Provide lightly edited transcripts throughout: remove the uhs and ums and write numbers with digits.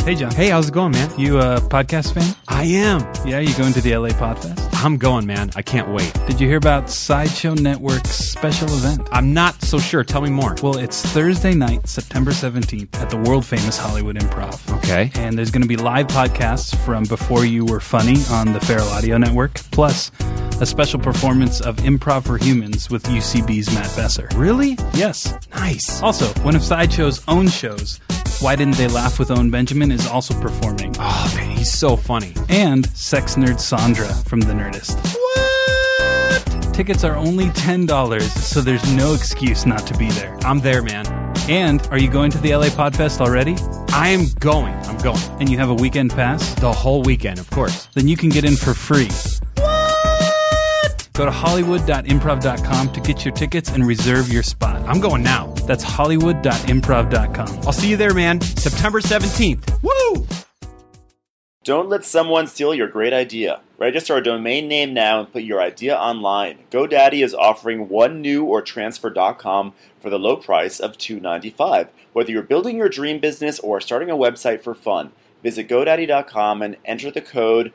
Hey, John. Hey, how's it going, man? You a podcast fan? I am. Yeah, you going to the LA Podfest? I'm going, man. I can't wait. Did you hear about Sideshow Network's special event? I'm not so sure. Tell me more. Well, it's Thursday night, September 17th at the world-famous Hollywood Improv. Okay. And there's going to be live podcasts from Before You Were Funny on the Feral Audio Network, plus a special performance of Improv for Humans with UCB's Matt Besser. Really? Yes. Nice. Also, one of Sideshow's own shows, Why Didn't They Laugh with Owen Benjamin, is also performing. Oh, man, he's so funny. And sex nerd Sandra from The Nerdist. What? Tickets are only $10, so there's no excuse not to be there. I'm there, man. And are you going to the LA Podfest already? I am going. I'm going. And you have a weekend pass? The whole weekend, of course. Then you can get in for free. Go to hollywood.improv.com to get your tickets and reserve your spot. I'm going now. That's hollywood.improv.com. I'll see you there, man. September 17th. Woo! Don't let someone steal your great idea. Register a domain name now and put your idea online. GoDaddy is offering one new or transfer.com for the low price of $2.95. Whether you're building your dream business or starting a website for fun, visit GoDaddy.com and enter the code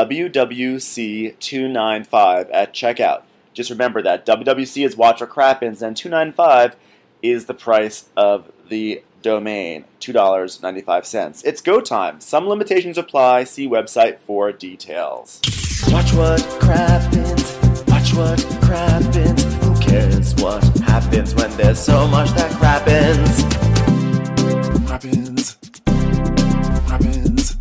WWC295 at checkout. Just remember that WWC is Watch What Crappens and $2.95 is the price of the domain, $2.95. It's go time. Some limitations apply. See website for details. Watch what crappens. Watch what crappens. Who cares what happens when there's so much that crappens? Crappens. Crappens.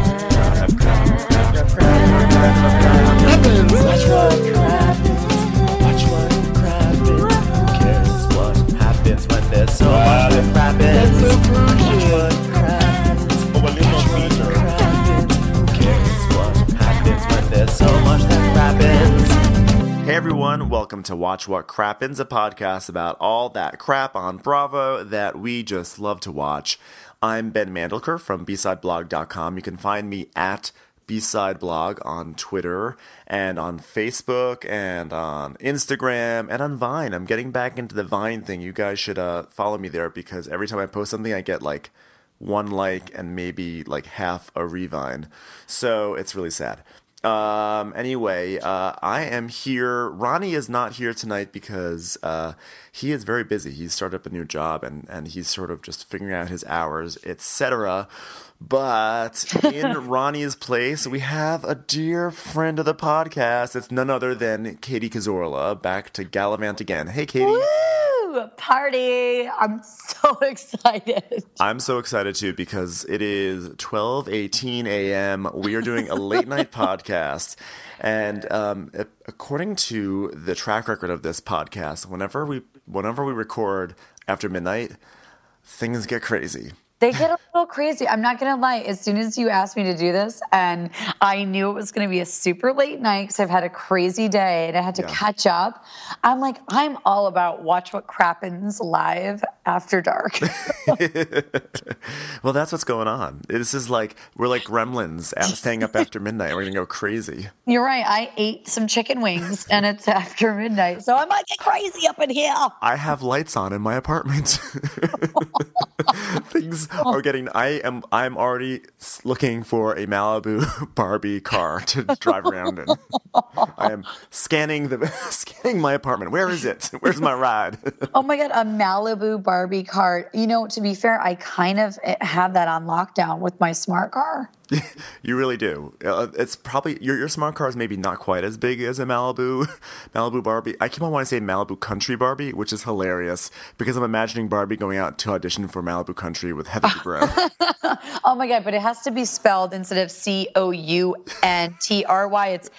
Crappens. Watch what crappens. Watch what crappens. Who cares what happens when there's so much that crappens? Watch what crappens. Watch what crappens. Who cares what happens when there's so much that crappens? Hey everyone, welcome to Watch What Crappens, a podcast about all that crap on Bravo that we just love to watch. I'm Ben Mandelker from BsideBlog.com. You can find me at BsideBlog on Twitter and on Facebook and on Instagram and on Vine. I'm getting back into the Vine thing. You guys should follow me there because every time I post something, I get like one like and maybe like half a revine. So it's really sad. Anyway, I am here. Ronnie is not here tonight because he is very busy. He's started up a new job and he's sort of just figuring out his hours, etc. But in Ronnie's place, we have a dear friend of the podcast. It's none other than Katie Cazorla, back to gallivant again. Hey, Katie. Woo! Party! I'm so excited. I'm so excited too because it is 12:18 a.m. We are doing a late night podcast, and according to the track record of this podcast, whenever we record after midnight, things get crazy. They get a little crazy. I'm not going to lie. As soon as you asked me to do this, and I knew it was going to be a super late night because I've had a crazy day and I had to catch up, I'm like, I'm all about Watch What Crappens live after dark. Well, that's what's going on. This is like, we're like gremlins staying up after midnight. We're going to go crazy. You're right. I ate some chicken wings and it's after midnight. So I might get crazy up in here. I have lights on in my apartment. Things are getting. I'm already looking for a Malibu Barbie car to drive around in. I am scanning my apartment. Where is it? Where's my ride? Oh my God, a Malibu Barbie car. You know, to be fair, I kind of have that on lockdown with my smart car. You really do. It's probably your smart car is maybe not quite as big as a Malibu Barbie. I keep on wanting to say Malibu Country Barbie, which is hilarious because I'm imagining Barbie going out to audition for Malibu Country with Heather Dubrow. Oh my God, but it has to be spelled instead of COUNTRY. It's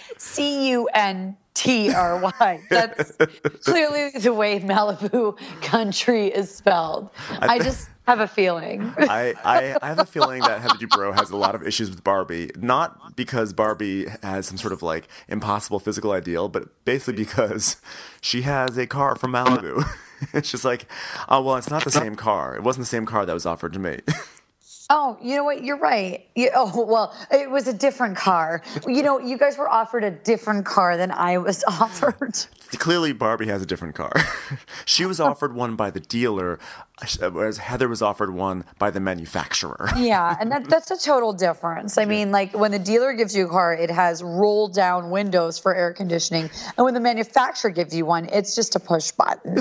CUNTRY. That's clearly the way Malibu Country is spelled. I just have a feeling. I have a feeling that Heather Dubrow has a lot of issues with Barbie, not because Barbie has some sort of like impossible physical ideal, but basically because she has a car from Malibu. It's just like, oh, well, it's not the same car. It wasn't the same car that was offered to me. Oh, you know what? You're right. Well, it was a different car. You guys were offered a different car than I was offered. Clearly, Barbie has a different car. She was offered one by the dealer, whereas Heather was offered one by the manufacturer. Yeah, and that's a total difference. I mean, like when the dealer gives you a car, it has roll down windows for air conditioning. And when the manufacturer gives you one, it's just a push button.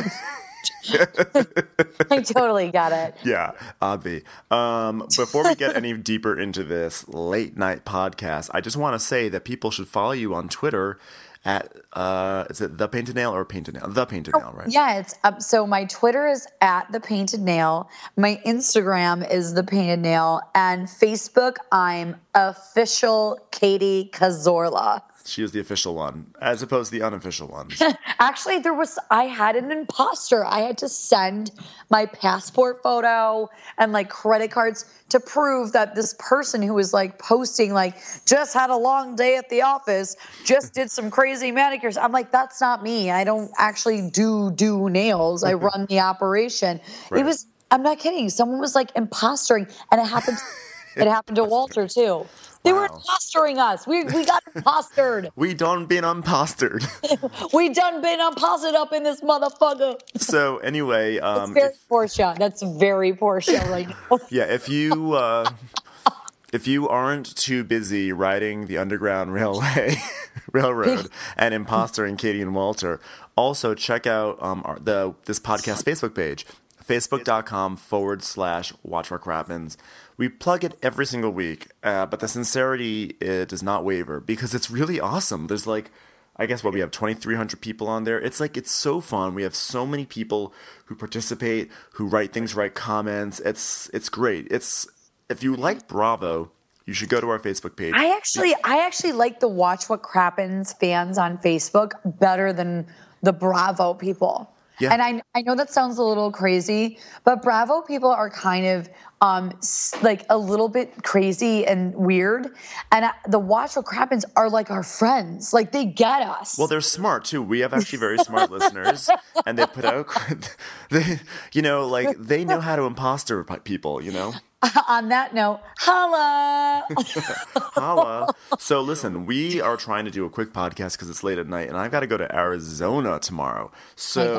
I totally got it. Yeah, Abby. Before we get any deeper into this late night podcast, I just want to say that people should follow you on Twitter at is it The Painted Nail or Painted Nail? The Painted Nail, right? Yeah, it's so my Twitter is at The Painted Nail. My Instagram is The Painted Nail, and Facebook I'm official Katie Cazorla. She is the official one, as opposed to the unofficial ones. Actually, I had an imposter. I had to send my passport photo and like credit cards to prove that this person who was like posting like just had a long day at the office, just did some crazy manicures. I'm like, that's not me. I don't actually do nails. I run the operation. Right. I'm not kidding. Someone was like impostering, and it happened to Walter too. They were impostering us. We got impostered. We done been impostered. We done been impostered up in this motherfucker. So anyway, it's very Porsche. That's very Porsche right now. Yeah, if you aren't too busy riding the Underground Railroad and impostering Katie and Walter, also check out this podcast Facebook page, facebook.com/Watch What Crappens. We plug it every single week, but the sincerity does not waver because it's really awesome. There's we have 2,300 people on there. It's so fun. We have so many people who participate, who write things, write comments. It's great. If you like Bravo, you should go to our Facebook page. I actually like the Watch What Crappens fans on Facebook better than the Bravo people. Yeah. And I know that sounds a little crazy, but Bravo people are kind of like a little bit crazy and weird. And the Watch What Crappens are like our friends. Like they get us. Well, they're smart too. We have actually very smart listeners, and they put out, they know how to imposter people, On that note, holla! Holla. So listen, we are trying to do a quick podcast because it's late at night, and I've got to go to Arizona tomorrow. So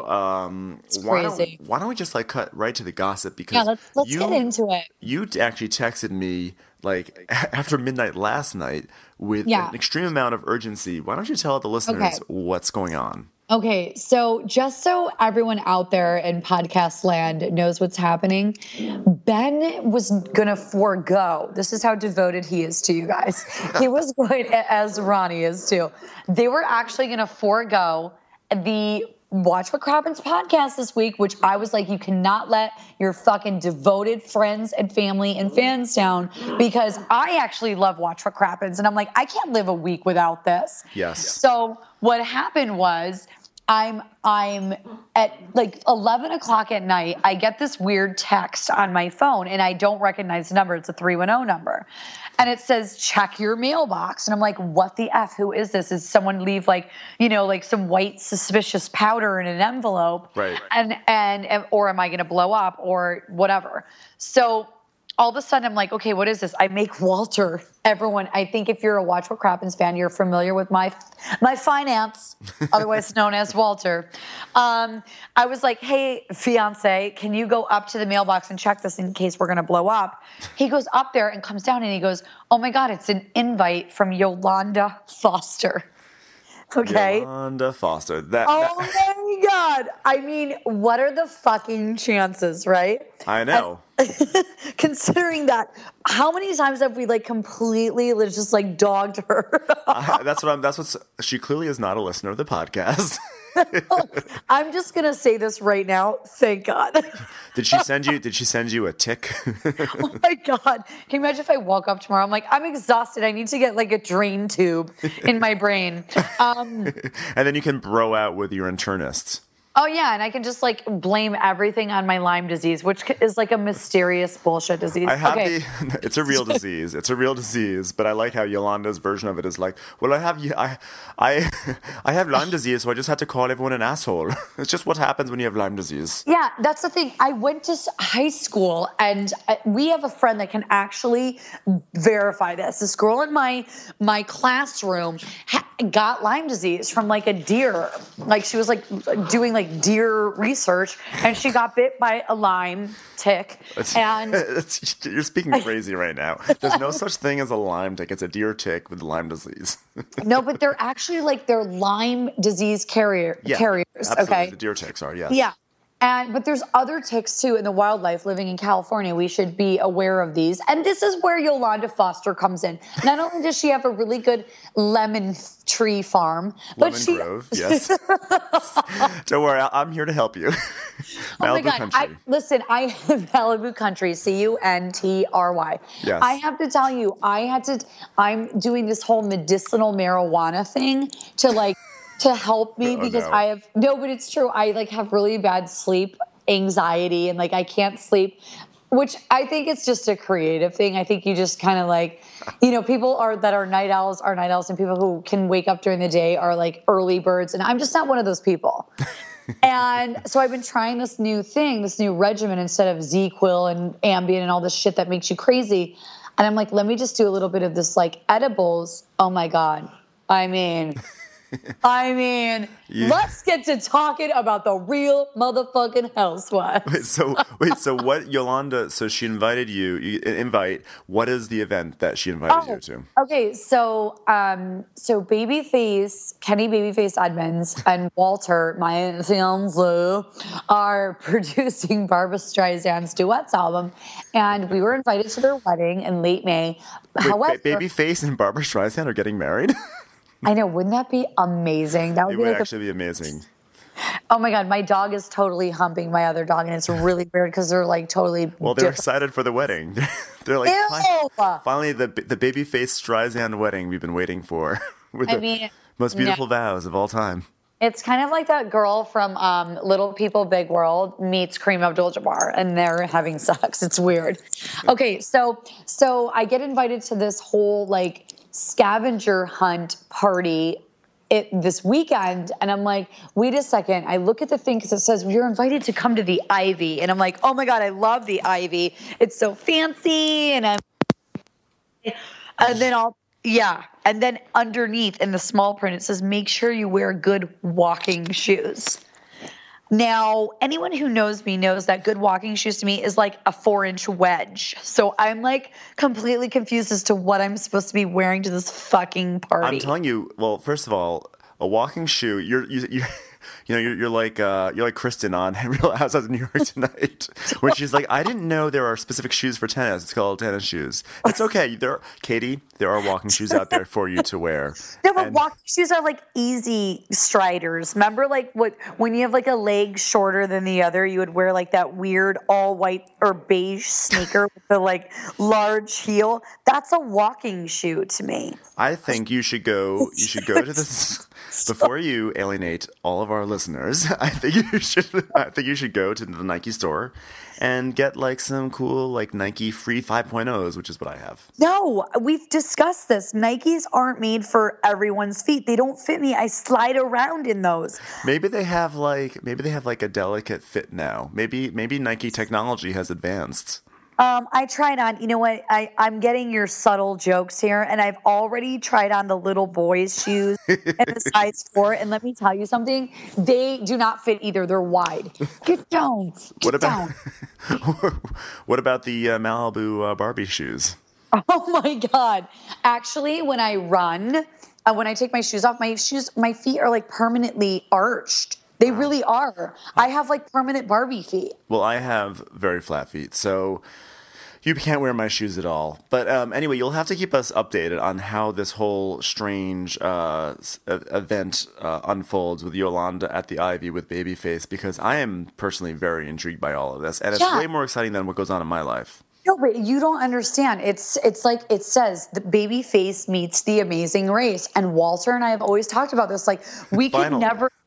why don't we just cut right to the gossip? Because let's get into it. You actually texted me after midnight last night with an extreme amount of urgency. Why don't you tell the listeners what's going on? Okay, so just so everyone out there in podcast land knows what's happening, Ben was going to forego. This is how devoted he is to you guys. He was going, as Ronnie is too. They were actually going to forego the Watch What Crappens podcast this week, which I was like, you cannot let your fucking devoted friends and family and fans down, because I actually love Watch What Crappens. And I'm like, I can't live a week without this. Yes. So what happened was, I'm at 11 o'clock at night. I get this weird text on my phone, and I don't recognize the number. It's a 310 number. And it says, check your mailbox. And I'm like, what the F? Who is this? Is someone leave some white suspicious powder in an envelope? Right. And or am I going to blow up or whatever? So all of a sudden I'm like, okay, what is this? I make Walter. Everyone, I think if you're a Watch What Crappens fan, you're familiar with my finance, otherwise known as Walter. I was like, hey, fiance, can you go up to the mailbox and check this in case we're going to blow up? He goes up there and comes down and he goes, oh my God, it's an invite from Yolanda Foster. Okay. Yolanda Foster. Oh my God. I mean, what are the fucking chances, right? I know. Considering that, how many times have we completely just dogged her? She clearly is not a listener of the podcast. I'm just gonna say this right now. Thank God. Did she send you a tick? Oh my God. Can you imagine if I woke up tomorrow? I'm like, I'm exhausted. I need to get a drain tube in my brain. And then you can bro out with your internists. Oh yeah, and I can just like blame everything on my Lyme disease, which is like a mysterious bullshit disease. I have it's a real disease. It's a real disease, but I like how Yolanda's version of it is like, well, I have Lyme disease, so I just had to call everyone an asshole. It's just what happens when you have Lyme disease. Yeah, that's the thing. I went to high school, and we have a friend that can actually verify this. This girl in my classroom got Lyme disease from like a deer. Like she was like doing like deer research, and she got bit by a Lyme tick. And you're speaking crazy right now. There's no such thing as a Lyme tick. It's a deer tick with Lyme disease. No, but they're actually like they're Lyme disease carriers. Absolutely. Okay, The deer ticks are, yes. Yeah. But there's other ticks too in the wildlife living in California. We should be aware of these. And this is where Yolanda Foster comes in. Not only does she have a really good lemon tree farm, but Lemon Grove, yes. Don't worry, I'm here to help you. Malibu Country. I have Malibu Country, CUNTRY. Yes. I have to tell you, I'm doing this whole medicinal marijuana thing to help me because but it's true. I like have really bad sleep anxiety and like I can't sleep, which I think it's just a creative thing. I think you just kind of like, people that are night owls are night owls, and people who can wake up during the day are like early birds. And I'm just not one of those people. And so I've been trying this new regimen instead of ZQuil and Ambien and all this shit that makes you crazy. And I'm like, let me just do a little bit of this like edibles. Oh my God. I mean, let's get to talking about the real motherfucking housewives. So what Yolanda, so she invited you, what is the event that she invited you to? Okay, so Babyface, Kenny Babyface Edmonds and Walter, my fiancé, are producing Barbra Streisand's duets album, and we were invited to their wedding in late May. However, Babyface and Barbra Streisand are getting married? I know, wouldn't that be amazing? That would be actually be amazing. Oh my God, my dog is totally humping my other dog, and it's really weird because they're like totally. Well, they're excited for the wedding. They're like, finally, the Babyface Streisand wedding we've been waiting for. With the most beautiful vows of all time. It's kind of like that girl from Little People, Big World meets Kareem Abdul-Jabbar, and they're having sex. It's weird. Okay, so I get invited to this whole like scavenger hunt party this weekend, and I'm like, wait a second. I look at the thing because it says you're invited to come to the Ivy, and I'm like, oh my God, I love the Ivy. It's so fancy, and then underneath in the small print it says make sure you wear good walking shoes. Now, anyone who knows me knows that good walking shoes to me is like a 4-inch wedge. So I'm like completely confused as to what I'm supposed to be wearing to this fucking party. I'm telling you, well, first of all, a walking shoe, you're like Kristen on Real Housewives of New York Tonight, where she's like, I didn't know there are specific shoes for tennis. It's called tennis shoes. It's okay. Katie, there are walking shoes out there for you to wear. No, but walking shoes are like easy striders. Remember, like when you have like a leg shorter than the other, you would wear like that weird all white or beige sneaker with the like large heel. That's a walking shoe to me. I think you should go to this. Before you alienate all of our listeners, I think you should go to the Nike store and get like some cool like Nike free 5.0s, which is what I have. No, we've discussed this. Nikes aren't made for everyone's feet. They don't fit me. I slide around in those. Maybe they have like a delicate fit now. Maybe Nike technology has advanced. I tried on, you know what, I'm getting your subtle jokes here, and I've already tried on the little boys' shoes in the size 4, and let me tell you something, they do not fit either. They're wide. Get down. What about the Malibu Barbie shoes? Oh my God. Actually, when I run, when I take my shoes off, my feet are like permanently arched. They really are. I have like permanent Barbie feet. Well, I have very flat feet, so you can't wear my shoes at all. But anyway, you'll have to keep us updated on how this whole strange event unfolds with Yolanda at the Ivy with Babyface, because I am personally very intrigued by all of this. And it's way more exciting than what goes on in my life. No, but you don't understand. It's like it says the Babyface meets the Amazing Race, and Walter and I have always talked about this. Like we could never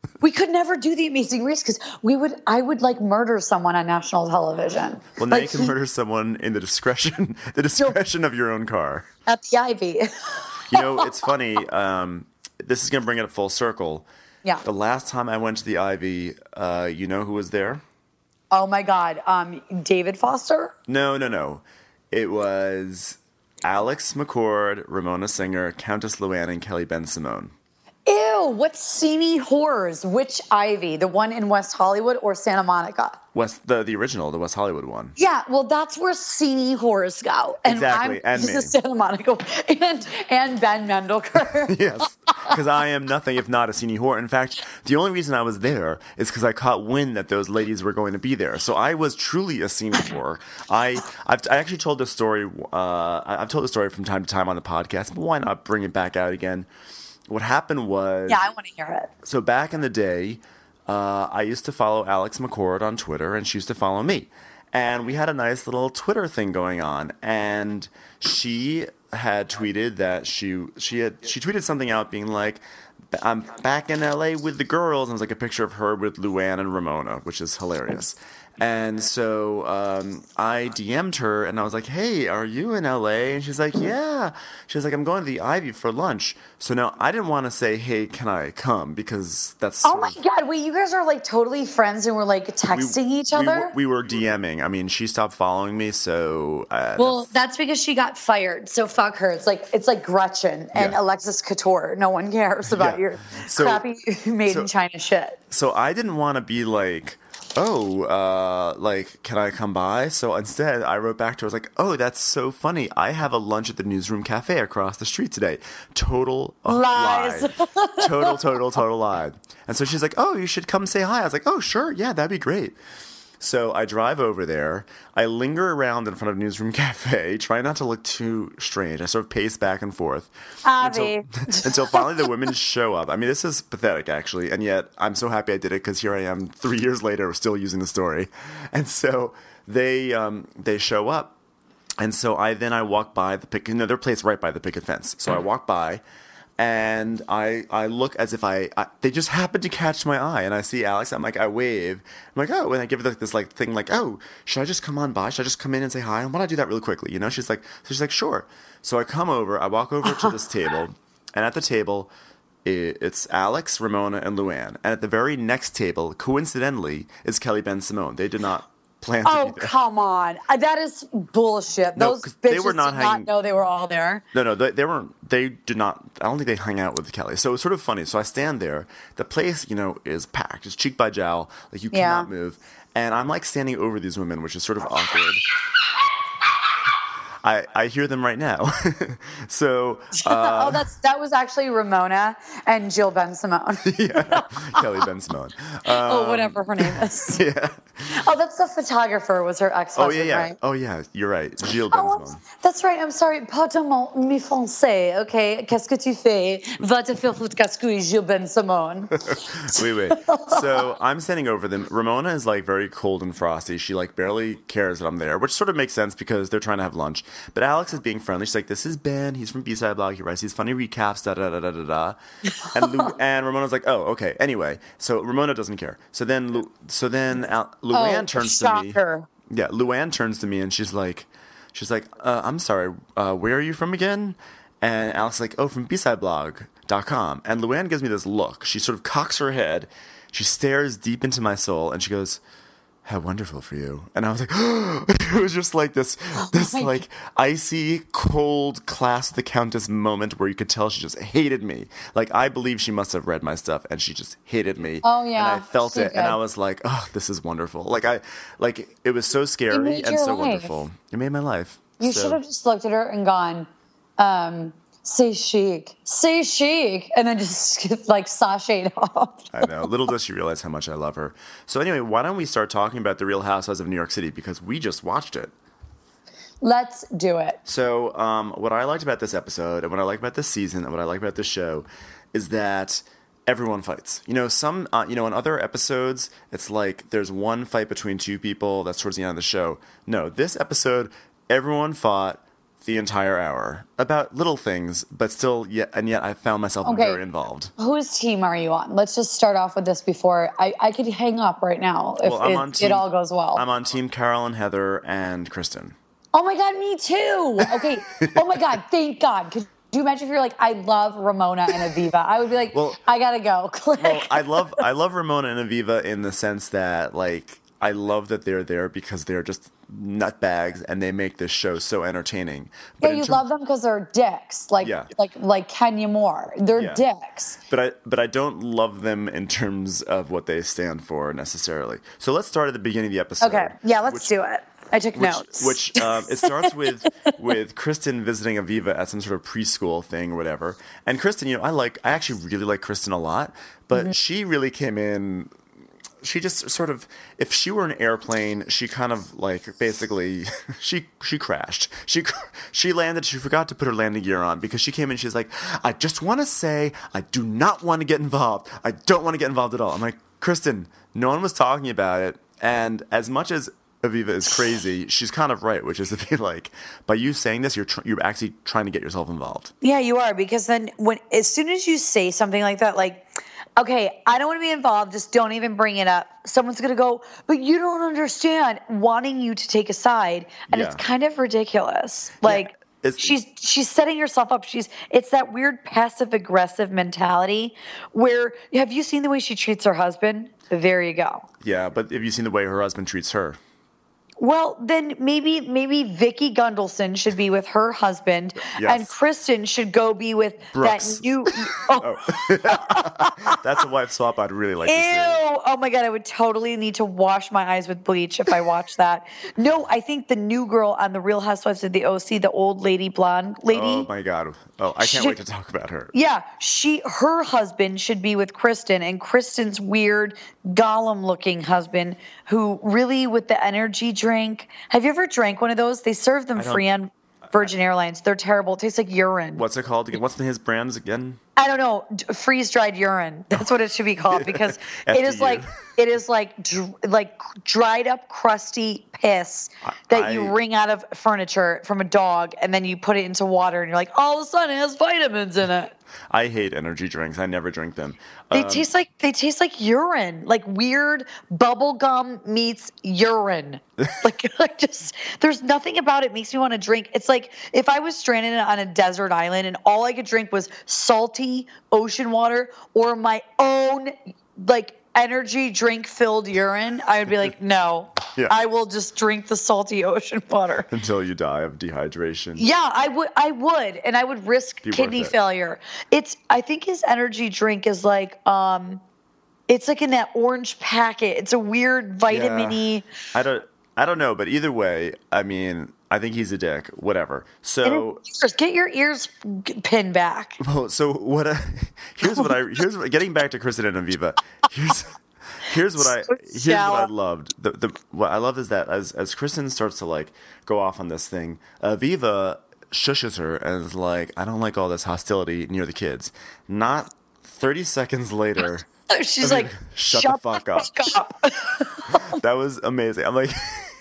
We could never do The Amazing Race because I would like murder someone on national television. Well, now you can murder someone in the discretion of your own car. At the Ivy. You know, it's funny. This is going to bring it full circle. Yeah. The last time I went to the Ivy, you know who was there? Oh my God. David Foster? No. It was Alex McCord, Ramona Singer, Countess Luann, and Kelly Ben-Simone. Ew, what seamy horrors? Which Ivy? The one in West Hollywood or Santa Monica? The original, the West Hollywood one. Yeah, well, that's where seamy horrors go. And Exactly, and this me. is Santa Monica and Ben Mendelker. Yes, because I am nothing if not a senior whore. In fact, the only reason I was there is because I caught wind that those ladies were going to be there. So I was truly a senior whore. I actually told this story. I've told the story from time to time on the podcast, but why not bring it back out again? What happened was... Yeah, I want to hear it. So back in the day, I used to follow Alex McCord on Twitter, and she used to follow me. And we had a nice little Twitter thing going on. And she had tweeted that she tweeted something out being like, I'm back in LA with the girls. And it was like a picture of her with Luann and Ramona, which is hilarious. And so I DM'd her, and I was like, hey, are you in LA? And she's like, yeah. She was like, I'm going to the Ivy for lunch. So now I didn't want to say, hey, can I come? Because that's... Oh my God, wait, you guys are like totally friends and we're like texting each other? We were DMing. I mean, she stopped following me, so... Well, that's because she got fired, so fuck her. It's like Gretchen and Alexis Couture. No one cares about your crappy made-in-China shit. So I didn't want to be like... can I come by? So instead, I wrote back to her. I was like, oh, that's so funny. I have a lunch at the Newsroom Cafe across the street today. Total lies. lie. Total lie. And so she's like, oh, you should come say hi. I was like, oh, sure. Yeah, that'd be great. So I drive over there. I linger around in front of Newsroom Cafe, try not to look too strange. I sort of pace back and forth until finally the women show up. I mean, this is pathetic, actually, and yet I'm so happy I did it because here I am 3 years later, still using the story. And so they show up, and so I walk by the picket. They're placed right by the picket fence. So I walk by. And I look as if they just happen to catch my eye, and I see Alex. I'm like, I wave. I'm like, oh, and I give her this like thing, like, oh, should I just come on by? Should I just come in and say hi? And why don't I do that really quickly? You know? She's like, sure. So I come over. I walk over to this table, and at the table, it's Alex, Ramona, and Luann. And at the very next table, coincidentally, is Kelly Ben-Simone. They did not plan to be there. Come on. That is bullshit. No, those bitches they were not did not know they were all there. No, they weren't. They did not. I don't think they hung out with Kelly. So it was sort of funny. So I stand there. The place, is packed. It's cheek by jowl. Like, you cannot move. And I'm like standing over these women, which is sort of awkward. I hear them right now. So that was actually Ramona and Jill Ben-Simone. Yeah, Kelly Ben-Simone. Whatever her name is. Yeah. Oh, that's the photographer. Was her ex-husband, right? Oh yeah, you're right. Jill Ben-Simone. That's right. I'm sorry. Pardon mi français. Okay. Qu'est-ce que tu fais? Va te faire foutre casse-couille, Jill Ben-Simone. Wait. So I'm standing over them. Ramona is like very cold and frosty. She like barely cares that I'm there, which sort of makes sense because they're trying to have lunch. But Alex is being friendly. She's like, this is Ben. He's from B-Side Blog. He writes these funny recaps, da-da-da-da-da-da. And Ramona's like, oh, okay. Anyway, so Ramona doesn't care. So then Luann turns to me. Yeah, Luann turns to me and she's like, I'm sorry, where are you from again? And Alex is like, oh, from BsideBlog.com. And Luann gives me this look. She sort of cocks her head. She stares deep into my soul and she goes, how wonderful for you. And I was like, it was just like this like icy, cold class the Countess moment where you could tell she just hated me. Like, I believe she must have read my stuff and she just hated me. Oh, yeah. And I felt it. Good. And I was like, oh, this is wonderful. Like, it was so scary and so wonderful. It made my life. You should have just looked at her and gone, say chic, and then just like sashayed off. I know. Little does she realize how much I love her. So anyway, why don't we start talking about The Real Housewives of New York City, because we just watched it. Let's do it. So what I liked about this episode, and what I like about this season, and what I like about this show, is that everyone fights. In other episodes, it's like there's one fight between two people that's towards the end of the show. No, this episode, everyone fought the entire hour about little things, but still, yet I found myself very involved. Whose team are you on? Let's just start off with this before I could hang up right now if it all goes well. I'm on Team Carol and Heather and Kristen. Oh my God, me too. Okay. Oh my God, thank God. Could you imagine if you're like, I love Ramona and Aviva? I would be like, I gotta go. Click. Well, I love Ramona and Aviva in the sense that, like, I love that they're there because they're just nutbags and they make this show so entertaining. But you love them because they're dicks, like Kenya Moore. They're dicks. But I don't love them in terms of what they stand for necessarily. So let's start at the beginning of the episode. Okay, yeah, let's do it. I took notes. It starts with Kristen visiting Aviva at some sort of preschool thing or whatever. And Kristen, I actually really like Kristen a lot, but she really came in. She just sort of, if she were an airplane, she kind of like basically she crashed. She landed. She forgot to put her landing gear on because she came in. She's like, I just want to say I do not want to get involved. I don't want to get involved at all. I'm like, Kristen, no one was talking about it. And as much as Aviva is crazy, she's kind of right, which is to be like, by you saying this, you're actually trying to get yourself involved. Yeah, you are, because then as soon as you say something like that, like, okay, I don't want to be involved, just don't even bring it up. Someone's going to go, but you don't understand, wanting you to take a side, and it's kind of ridiculous. Like, she's setting herself up. It's that weird passive aggressive mentality where, have you seen the way she treats her husband? There you go. Yeah, but have you seen the way her husband treats her? Well, then maybe Vicky Gundelson should be with her husband, and Kristen should go be with Brooks. that new. That's a wife swap I'd really like to see. Oh my God, I would totally need to wash my eyes with bleach if I watched that. No, I think the new girl on the Real Housewives of the OC, the old lady, blonde lady. Oh my God. Oh, I can't wait to talk about her. Yeah, her husband should be with Kristen, and Kristen's weird Gollum-looking husband, who really with the energy drink. Have you ever drank one of those? They serve them free on Virgin Airlines. They're terrible. It tastes like urine. What's it called again? What's his brands again? I don't know. Freeze-dried urine. That's what it should be called, because it is like dried up, crusty piss that you wring out of furniture from a dog, and then you put it into water, and you're like, all of a sudden it has vitamins in it. I hate energy drinks. I never drink them. They taste like urine, like weird bubble gum meets urine. like just there's nothing about it makes me want to drink. It's like if I was stranded on a desert island and all I could drink was salty ocean water or my own like energy drink filled urine, I would be like, no, I will just drink the salty ocean water until you die of dehydration. Yeah, I would, and I would risk kidney failure. I think his energy drink is like, it's like in that orange packet. It's a weird vitamin-y. I don't know, but either way, I mean, I think he's a dick. Whatever. So get your ears pinned back. Well, so what? Here's getting back to Kristen and Aviva. Here's what I loved. What I love is that as Kristen starts to like go off on this thing, Aviva shushes her and is like, I don't like all this hostility near the kids. Not 30 seconds later, she's like, shut the fuck up. That was amazing. I'm like,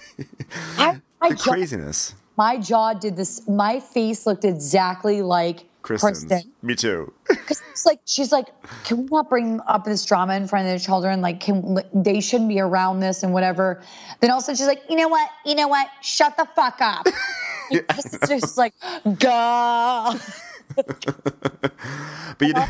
the craziness. My jaw did this. My face looked exactly like Kristen. Me too. Because she's like, can we not bring up this drama in front of the children? Like, they shouldn't be around this and whatever. Then also she's like, you know what? Shut the fuck up. It's just like, gah. But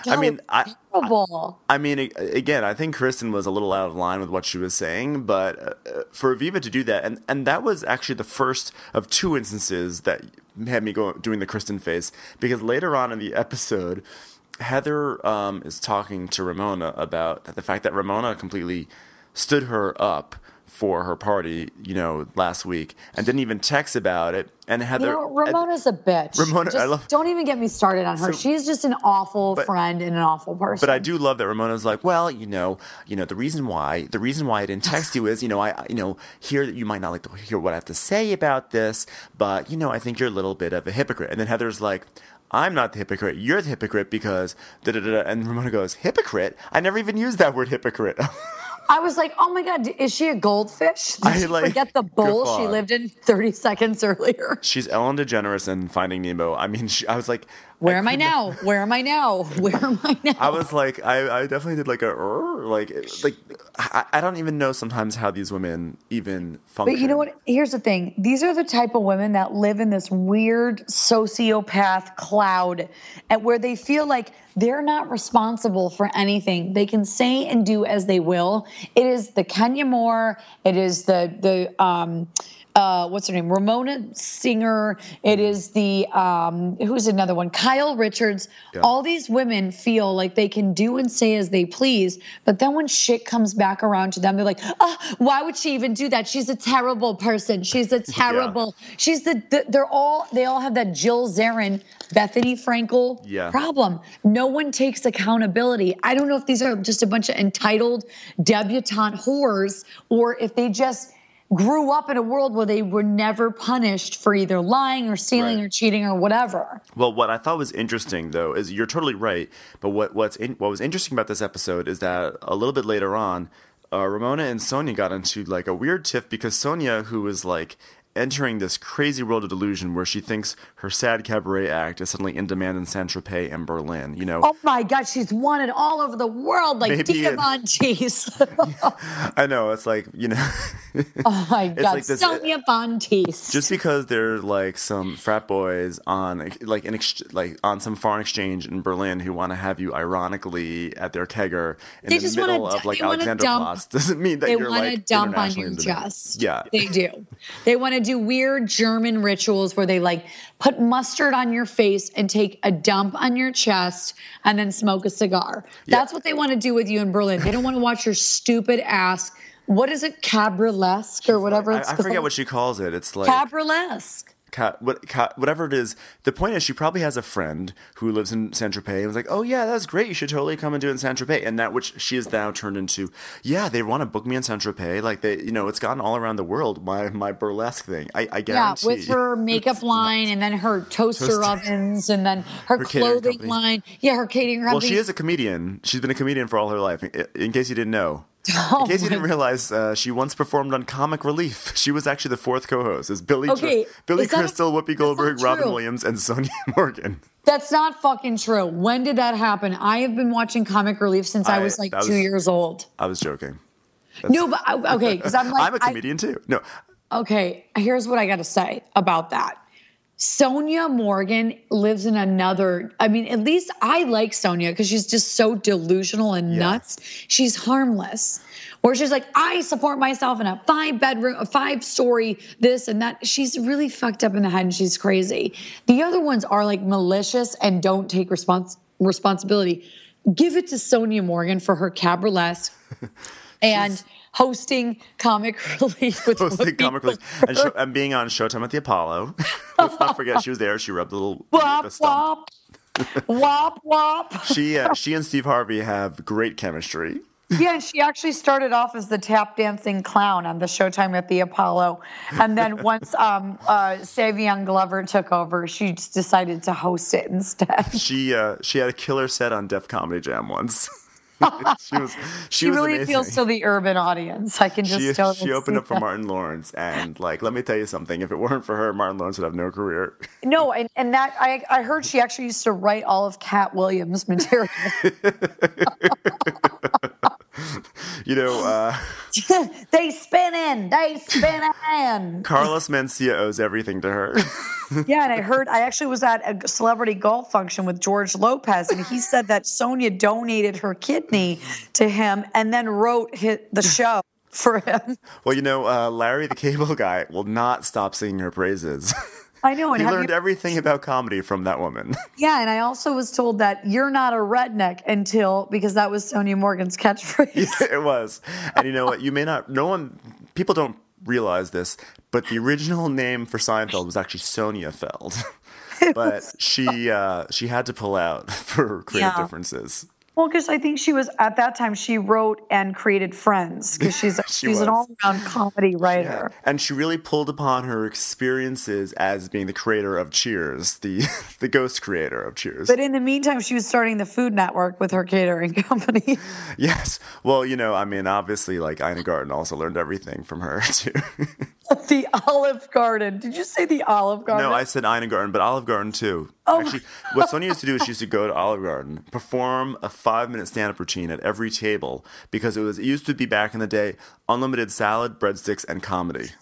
I mean, again, I think Kristen was a little out of line with what she was saying, but for Aviva to do that, and that was actually the first of two instances that had me doing the Kristen face, because later on in the episode, Heather is talking to Ramona about the fact that Ramona completely stood her up for her party, last week, and didn't even text about it. And Heather, Ramona's a bitch. Don't even get me started on her. She's just an awful friend and an awful person. But I do love that Ramona's like, well, the reason why I didn't text you is, I hear that you might not like to hear what I have to say about this, but I think you're a little bit of a hypocrite. And then Heather's like, I'm not the hypocrite. You're the hypocrite because da da da. And Ramona goes, hypocrite? I never even used that word hypocrite. I was like, oh my God, is she a goldfish? Did she forget the bowl she lived in 30 seconds earlier? She's Ellen DeGeneres in Finding Nemo. I mean, I was like, Where am I now? Where am I now? Where am I now? I was like, I definitely did like I don't even know sometimes how these women even function. But you know what? Here's the thing. These are the type of women that live in this weird sociopath cloud and where they feel like they're not responsible for anything. They can say and do as they will. It is the Kenya Moore. It is the what's her name? Ramona Singer. It is the, who's another one? Kyle Richards. Yeah. All these women feel like they can do and say as they please. But then when shit comes back around to them, they're like, oh, why would she even do that? She's a terrible person. She's a terrible, she's they all have that Jill Zarin, Bethany Frankel problem. No one takes accountability. I don't know if these are just a bunch of entitled debutante whores or if they just grew up in a world where they were never punished for either lying or stealing or cheating or whatever. Well, what I thought was interesting, though, is you're totally right. But what was interesting about this episode is that a little bit later on, Ramona and Sonia got into like a weird tiff because Sonia, who was like entering this crazy world of delusion where she thinks her sad cabaret act is suddenly in demand in Saint-Tropez and Berlin, you know. Oh my God, she's wanted all over the world like Dina Von Teese. I know, it's like, you know. Oh my God, like Sonia Von Teese. Just because they're like some frat boys on on some foreign exchange in Berlin who want to have you ironically at their kegger in the middle of like Alexanderplatz doesn't mean that you're like internationally. They want to dump on your chest. Yeah. They do. They want to do weird German rituals where they like put mustard on your face and take a dump on your chest and then smoke a cigar. That's what they want to do with you in Berlin. They don't want to watch your stupid ass. What is it? Cabrelesque or whatever it's called? I forget what she calls it. It's like Cabrelesque. Whatever it is. The point is she probably has a friend who lives in Saint-Tropez and was like, oh yeah, that's great. You should totally come and do it in Saint-Tropez. And that which she has now turned into, they want to book me in Saint-Tropez. Like it's gotten all around the world, my burlesque thing. I guarantee. Yeah, with her makeup line and then her toaster ovens and then her clothing line. Yeah, her catering company. Well, she is a comedian. She's been a comedian for all her life, in case you didn't know. In case you didn't realize, she once performed on Comic Relief. She was actually the fourth co-host. It's Billy Crystal, Whoopi Goldberg, Robin Williams, and Sonia Morgan. That's not fucking true. When did that happen? I have been watching Comic Relief since I was 2 years old. I was joking. No, but okay, because I'm like... I'm a comedian too. No. Okay, here's what I got to say about that. Sonia Morgan lives in another, I mean, at least I like Sonia because she's just so delusional and nuts. She's harmless. Where she's like, I support myself in a 5-story, this and that. She's really fucked up in the head and she's crazy. The other ones are like malicious and don't take responsibility. Give it to Sonia Morgan for her cabrelesque and hosting Comic Relief with and being on Showtime at the Apollo. Let's not forget she was there. She rubbed a little wop. Wop wop. She and Steve Harvey have great chemistry. Yeah, she actually started off as the tap dancing clown on the Showtime at the Apollo, and then once Savion Glover took over, she just decided to host it instead. She had a killer set on Def Comedy Jam once. she really amazing. appeals to the urban audience. I can just tell. She opened up for Martin Lawrence, and like, let me tell you something. If it weren't for her, Martin Lawrence would have no career. No, and that I heard she actually used to write all of Cat Williams' material. You know, they spin in. Carlos Mencia owes everything to her. Yeah, and I actually was at a celebrity golf function with George Lopez, and he said that Sonia donated her kidney to him and then wrote the show for him. Well, you know, Larry the Cable Guy will not stop singing her praises. I know. And he learned everything about comedy from that woman. Yeah, and I also was told that you're not a redneck because that was Sonia Morgan's catchphrase. Yeah, it was. And you know what? People don't realize this, but the original name for Seinfeld was actually Sonia Feld. But she had to pull out for creative differences. Well, because I think she was at that time. She wrote and created Friends because she's an all-around comedy writer. Yeah. And she really pulled upon her experiences as being the creator of Cheers, the ghost creator of Cheers. But in the meantime, she was starting the Food Network with her catering company. Yes. Well, I mean, obviously, like Ina Garten also learned everything from her too. The Olive Garden. Did you say the Olive Garden? No, I said Ina Garten, but Olive Garden too. Oh. Actually, what Sonia used to do is she used to go to Olive Garden, perform a 5-minute stand-up routine at every table because it used to be back in the day unlimited salad, breadsticks, and comedy.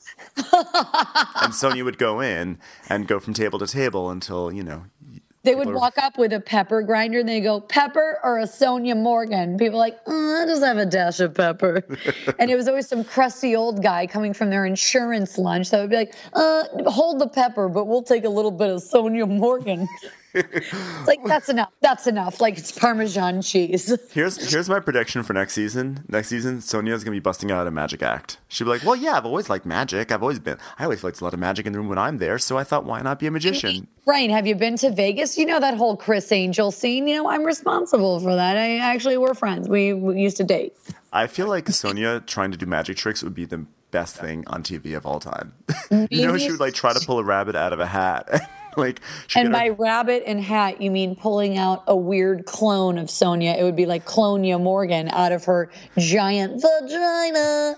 And Sonia would go in and go from table to table until They would walk up with a pepper grinder and they go, pepper or a Sonia Morgan? People are like, I just have a dash of pepper. And it was always some crusty old guy coming from their insurance lunch that would be like, hold the pepper, but we'll take a little bit of Sonia Morgan. It's like, that's enough. That's enough. Like it's Parmesan cheese. Here's my prediction for next season. Next season, Sonia's going to be busting out a magic act. She'll be like, well, yeah, I've always liked magic. I always feel like there's a lot of magic in the room when I'm there. So I thought, why not be a magician? Right. Have you been to Vegas? You know that whole Chris Angel scene? I'm responsible for that. We're friends. We used to date. I feel like Sonia trying to do magic tricks would be the best thing on TV of all time. She would like try to pull a rabbit out of a hat. And by rabbit and hat, you mean pulling out a weird clone of Sonia. It would be like Clonia Morgan out of her giant vagina.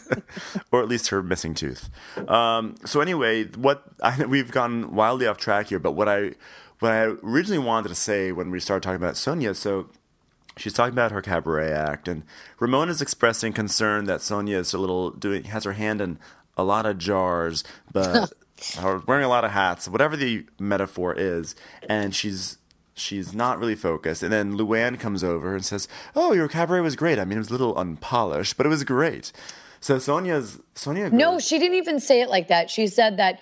Or at least her missing tooth. So anyway, we've gone wildly off track here, but what I originally wanted to say when we started talking about Sonia, so she's talking about her cabaret act, and Ramona's expressing concern that Sonia is has her hand in a lot of jars, but or wearing a lot of hats, whatever the metaphor is, and she's not really focused. And then Luann comes over and says, "Oh, your cabaret was great. I mean, it was a little unpolished, but it was great." So Sonia goes, No, she didn't even say it like that. She said that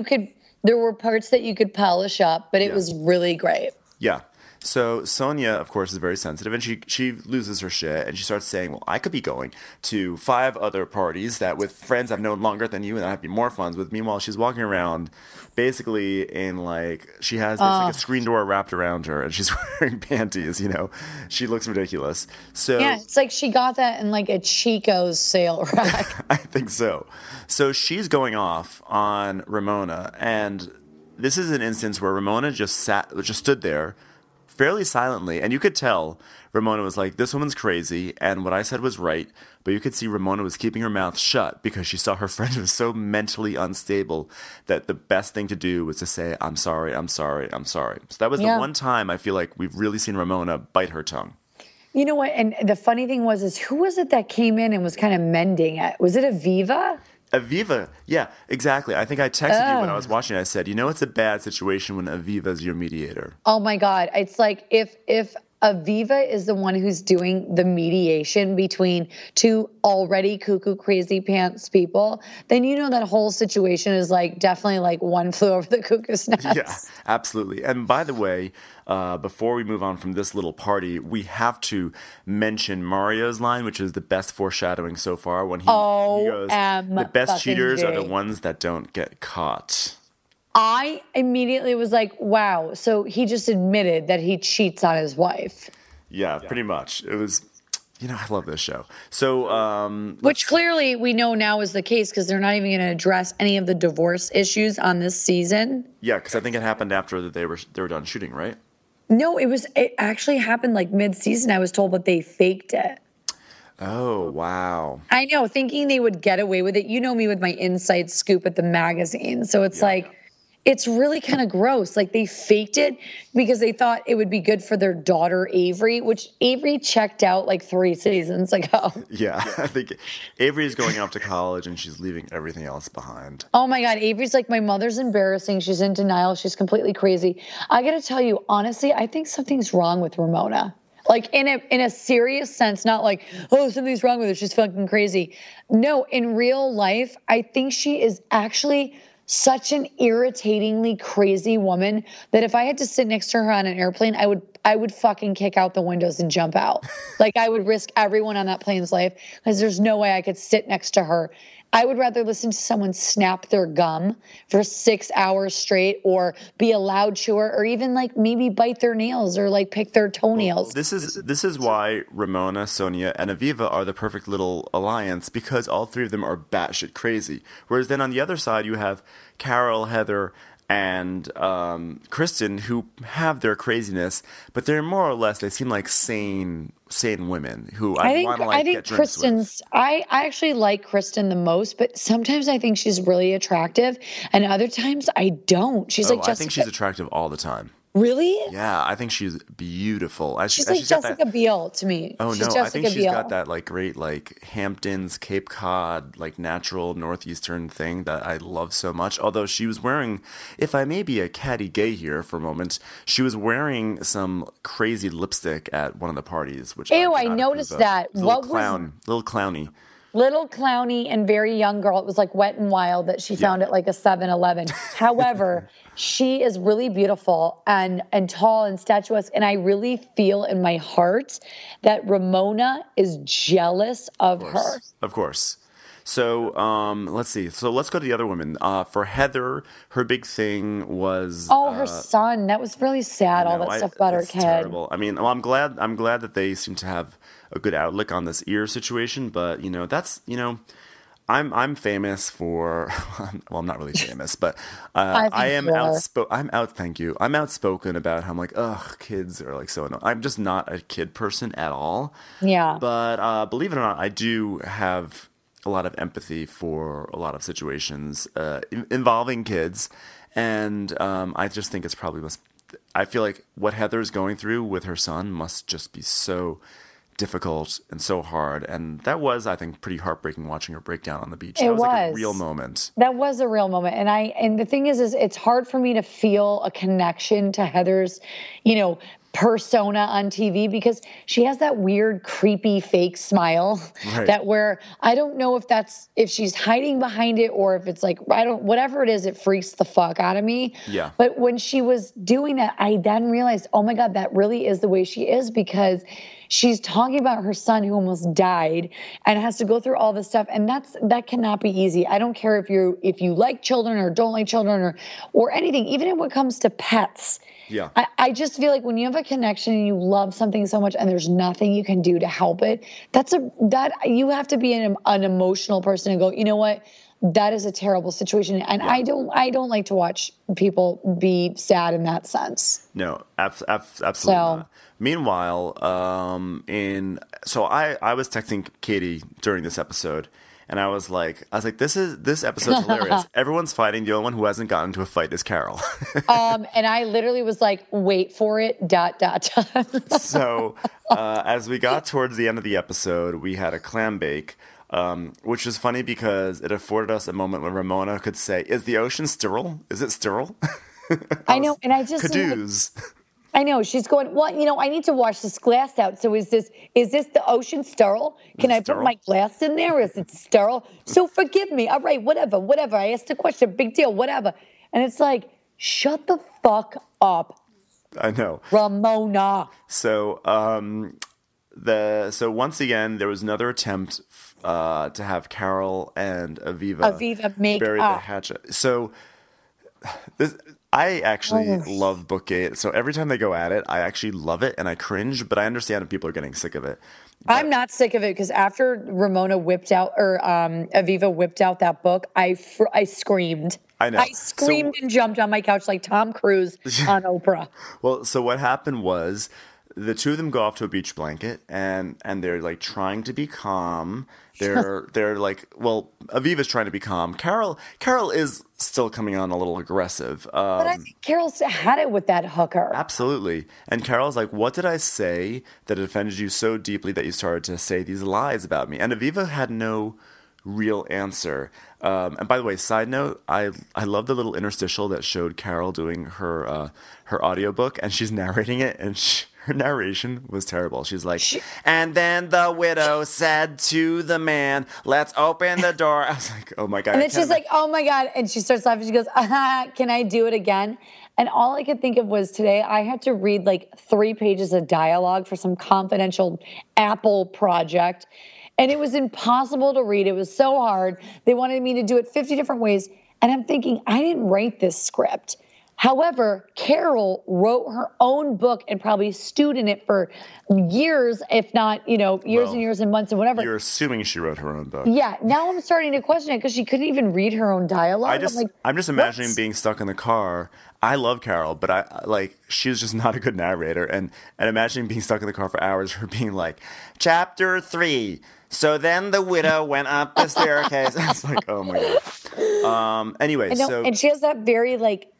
there were parts that you could polish up, but it was really great. Yeah. So Sonia, of course, is very sensitive, and she loses her shit, and she starts saying, well, I could be going to 5 other parties that with friends I've known longer than you, and I'd be more fun with. Meanwhile, she's walking around basically in she has like a screen door wrapped around her, and she's wearing panties, She looks ridiculous. So yeah, it's like she got that in like a Chico's sale rack. I think so. So she's going off on Ramona, and this is an instance where Ramona just stood there fairly silently, and you could tell Ramona was like, this woman's crazy, and what I said was right, but you could see Ramona was keeping her mouth shut because she saw her friend was so mentally unstable that the best thing to do was to say, I'm sorry, I'm sorry, I'm sorry. So that was the one time I feel like we've really seen Ramona bite her tongue. You know what, and the funny thing was who was it that came in and was kind of mending it? Was it Aviva? Aviva, yeah, exactly. I think I texted you when I was watching. I said, it's a bad situation when Aviva's your mediator. Oh my God. It's like if Aviva is the one who's doing the mediation between two already cuckoo crazy pants people, then that whole situation is definitely one flew over the cuckoo's nest. Yeah, absolutely. And by the way, before we move on from this little party, we have to mention Mario's line, which is the best foreshadowing so far when he goes, the best cheaters are the ones that don't get caught. I immediately was like, wow, so he just admitted that he cheats on his wife. Yeah, pretty much. It was, I love this show. So, which clearly we know now is the case because they're not even going to address any of the divorce issues on this season. Yeah, because I think it happened after they were done shooting, right? No, it actually happened mid-season, I was told, but they faked it. Oh, wow. I know, thinking they would get away with it. You know me with my inside scoop at the magazine. So it's it's really kind of gross. They faked it because they thought it would be good for their daughter, Avery, which Avery checked out 3 seasons ago. Yeah, I think Avery is going off to college and she's leaving everything else behind. Oh my God, Avery's like, my mother's embarrassing. She's in denial. She's completely crazy. I got to tell you, honestly, I think something's wrong with Ramona. In a serious sense, not something's wrong with her. She's fucking crazy. No, in real life, I think she is actually such an irritatingly crazy woman that if I had to sit next to her on an airplane, I would fucking kick out the windows and jump out. I would risk everyone on that plane's life because there's no way I could sit next to her I would rather listen to someone snap their gum for 6 hours straight, or be a loud chewer, or even like maybe bite their nails or like pick their toenails. This is why Ramona, Sonia, and Aviva are the perfect little alliance, because all three of them are batshit crazy. Whereas then on the other side you have Carol, Heather, and Kristen, who have their craziness, but they're more or less, they seem like sane women who I want to like get drinks with. I actually like Kristen the most, but sometimes I think she's really attractive, and other times I don't. She's like Jessica. I think she's attractive all the time. Really? Yeah, I think she's beautiful. She's like Jessica Biel to me. Oh, she's no, Jessica I think she's Biel. got that like great like Hamptons, Cape Cod, like natural northeastern thing that I love so much. Although she was wearing, if I may be a catty gay here for a moment, she was wearing some crazy lipstick at one of the parties. Which Ew, I noticed that. Little clowny. Little clowny and very young girl. It was like Wet and Wild that she found at like a 7-Eleven. However, she is really beautiful and tall and statuesque. And I really feel in my heart that Ramona is jealous of her. Of course. So let's see. So let's go to the other women. For Heather, her big thing was her son. That was really sad. All that stuff about her kid. Terrible. I mean, I'm glad that they seem to have a good outlook on this ear situation. But that's I'm famous for. Well, I'm not really famous, but I am outspoken. Thank you. I'm outspoken about how I'm like, ugh, kids are like so annoying. I'm just not a kid person at all. Yeah. But believe it or not, I do have a lot of empathy for a lot of situations involving kids, and I just think it's probably I feel like what Heather's going through with her son must just be so difficult and so hard, and that was, I think, pretty heartbreaking watching her break down on the beach. That was like a real moment. That was a real moment, and the thing is it's hard for me to feel a connection to Heather's, persona on TV, because she has that weird, creepy, fake smile that where I don't know if she's hiding behind it or if it's like, whatever it is, it freaks the fuck out of me. Yeah. But when she was doing that, I then realized, oh my God, that really is the way she is, because she's talking about her son who almost died and has to go through all this stuff. And that cannot be easy. I don't care if you like children or don't like children or anything, even when it comes to pets. Yeah. I just feel like when you have a connection and you love something so much and there's nothing you can do to help it, that you have to be an emotional person and go, you know what? That is a terrible situation. And I don't like to watch people be sad in that sense. No, absolutely not. Meanwhile, I was texting Katie during this episode, and I was like, this episode's hilarious. Everyone's fighting. The only one who hasn't gotten into a fight is Carol. And I literally was like, wait for it, ... So as we got towards the end of the episode, we had a clam bake, which was funny because it afforded us a moment when Ramona could say, is the ocean sterile? Is it sterile? I know, and I just... Caduce. I know. She's going, well, I need to wash this glass out. So is this the ocean sterile? Can I put my glass in there? Is it sterile? So forgive me. All right, whatever. I asked a question. Big deal, whatever. And it's like, shut the fuck up. I know. Ramona. So so once again, there was another attempt to have Carol and Aviva make bury up the hatchet. So I actually love Bookgate, so every time they go at it, I actually love it and I cringe, but I understand if people are getting sick of it. I'm not sick of it, because after Ramona whipped out, or Aviva whipped out that book, I screamed. I know. I screamed and jumped on my couch like Tom Cruise on Oprah. Well, so what happened was the two of them go off to a beach blanket and they're like trying to be calm. They're like, well, Aviva's trying to be calm. Carol is still coming on a little aggressive. But I think Carol's had it with that hooker. Absolutely. And Carol's like, what did I say that offended you so deeply that you started to say these lies about me? And Aviva had no real answer. And by the way, side note, I love the little interstitial that showed Carol doing her audiobook, and she's narrating it, and her narration was terrible. She's like, and then the widow said to the man, let's open the door. I was like, oh my God. And then she's like, oh my God. And she starts laughing. She goes, can I do it again? And all I could think of was today I had to read like 3 pages of dialogue for some confidential Apple project. And it was impossible to read. It was so hard. They wanted me to do it 50 different ways. And I'm thinking, I didn't write this script. However, Carol wrote her own book and probably stewed in it for years, if not, years and years and months and whatever. You're assuming she wrote her own book. Yeah. Now I'm starting to question it because she couldn't even read her own dialogue. I'm just imagining being stuck in the car. I love Carol, but she was just not a good narrator. And imagining being stuck in the car for hours, her being like, Chapter 3. So then the widow went up the staircase. It's like, oh my God. Anyway, and she has that very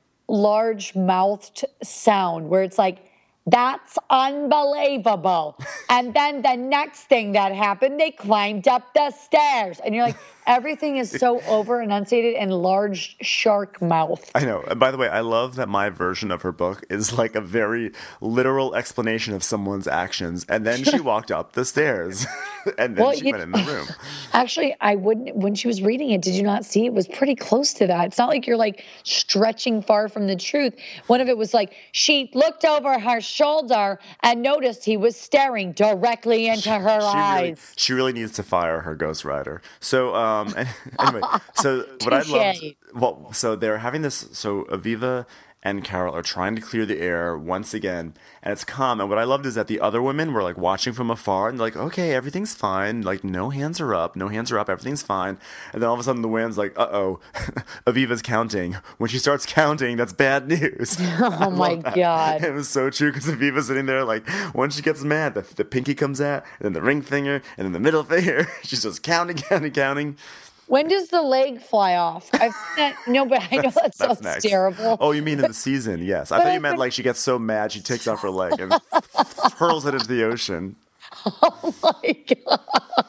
large mouthed sound where it's like, that's unbelievable. And then the next thing that happened, they climbed up the stairs. And you're like, everything is so over enunciated and large shark mouth. I know. And by the way, I love that my version of her book is like a very literal explanation of someone's actions. And then she walked up the stairs and then she went in the room. Actually, when she was reading it, did you not see it was pretty close to that? It's not like you're stretching far from the truth. One of it was she looked over her shoulder and noticed he was staring directly into her eyes. She really needs to fire her ghostwriter. So, anyway, so what I loved, so they're having this, so Aviva and Carol are trying to clear the air once again, and it's calm. And what I loved is that the other women were watching from afar, and they're like, okay, everything's fine. No hands are up, everything's fine. And then all of a sudden the wind's like, uh-oh, Aviva's counting. When she starts counting, that's bad news. Oh my God. It was so true, because Aviva's sitting there once she gets mad, the pinky comes out, and then the ring finger, and then the middle finger. She's just counting. When does the leg fly off? I've seen that. No, but I know that sounds terrible. Oh, you mean in the season? Yes. I thought you meant she gets so mad she takes off her leg and hurls it into the ocean. Oh my God.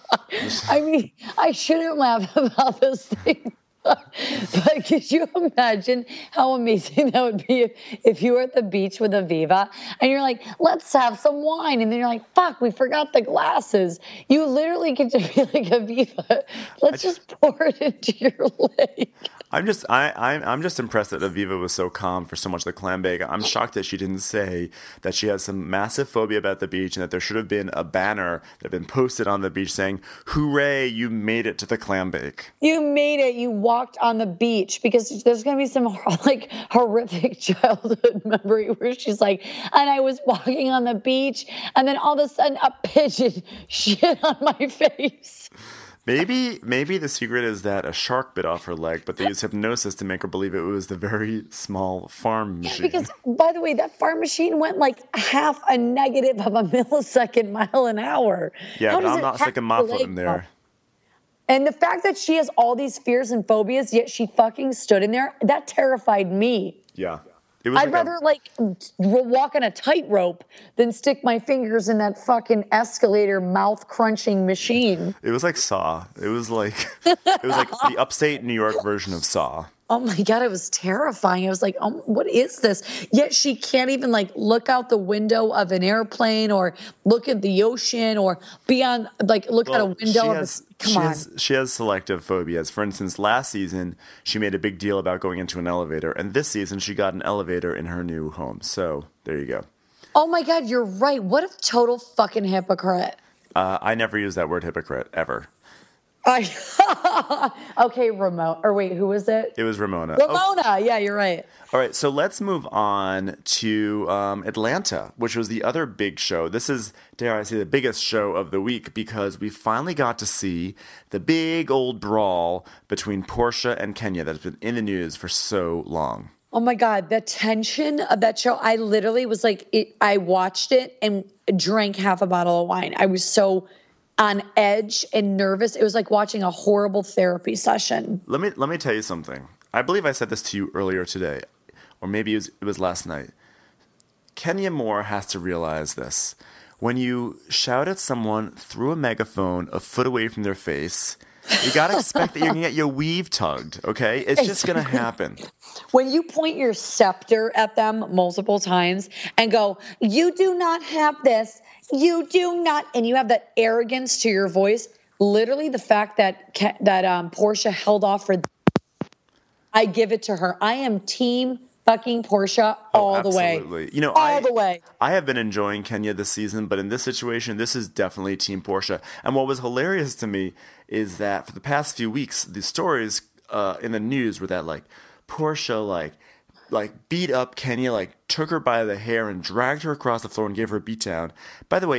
I mean, I shouldn't laugh about this thing. But could you imagine how amazing that would be if you were at the beach with Aviva and you're like, let's have some wine. And then you're like, fuck, we forgot the glasses. You literally get to be like, Aviva, let's just pour it into your leg. I'm just impressed that Aviva was so calm for so much of the clam bake. I'm shocked that she didn't say that she has some massive phobia about the beach and that there should have been a banner that had been posted on the beach saying, hooray, you made it to the clam bake. You made it. You walked on the beach, because there's going to be some horrific childhood memory where she's like, and I was walking on the beach and then all of a sudden a pigeon shit on my face. Maybe the secret is that a shark bit off her leg, but they used hypnosis to make her believe it was the very small farm machine. Because, by the way, that farm machine went half a negative of a millisecond mile an hour. Yeah, but I'm not sticking my foot in there. And the fact that she has all these fears and phobias, yet she fucking stood in there, that terrified me. Yeah. I'd rather walk on a tightrope than stick my fingers in that fucking escalator mouth crunching machine. It was like Saw. It was like the upstate New York version of Saw. Oh my God, it was terrifying. I was like, oh, what is this? Yet she can't even look out the window of an airplane or look at the ocean or be on look out a window. She has selective phobias. For instance, last season she made a big deal about going into an elevator, and this season she got an elevator in her new home. So there you go. Oh my God, you're right. What a total fucking hypocrite. I never use that word hypocrite ever. Okay, Ramona. Or wait, who was it? It was Ramona. Ramona, yeah, you're right. All right, so let's move on to Atlanta, which was the other big show. This is, dare I say, the biggest show of the week because we finally got to see the big old brawl between Portia and Kenya that's been in the news for so long. Oh my God, the tension of that show. I literally was I watched it and drank half a bottle of wine. I was so on edge and nervous. It was like watching a horrible therapy session. Let me tell you something. I believe I said this to you earlier today, or maybe it was last night. Kenya Moore has to realize this. When you shout at someone through a megaphone a foot away from their face, you got to expect that you're going to get your weave tugged, okay? It's just going to happen. When you point your scepter at them multiple times and go, you do not have this, you do not, and you have that arrogance to your voice, literally the fact that Portia held off for, I give it to her. I am team fucking Portia all the way. Absolutely. You know, all the way. I have been enjoying Kenya this season, but in this situation, this is definitely Team Portia. And what was hilarious to me is that for the past few weeks, the stories in the news were that like Portia like beat up Kenya, like took her by the hair and dragged her across the floor and gave her a beatdown. By the way,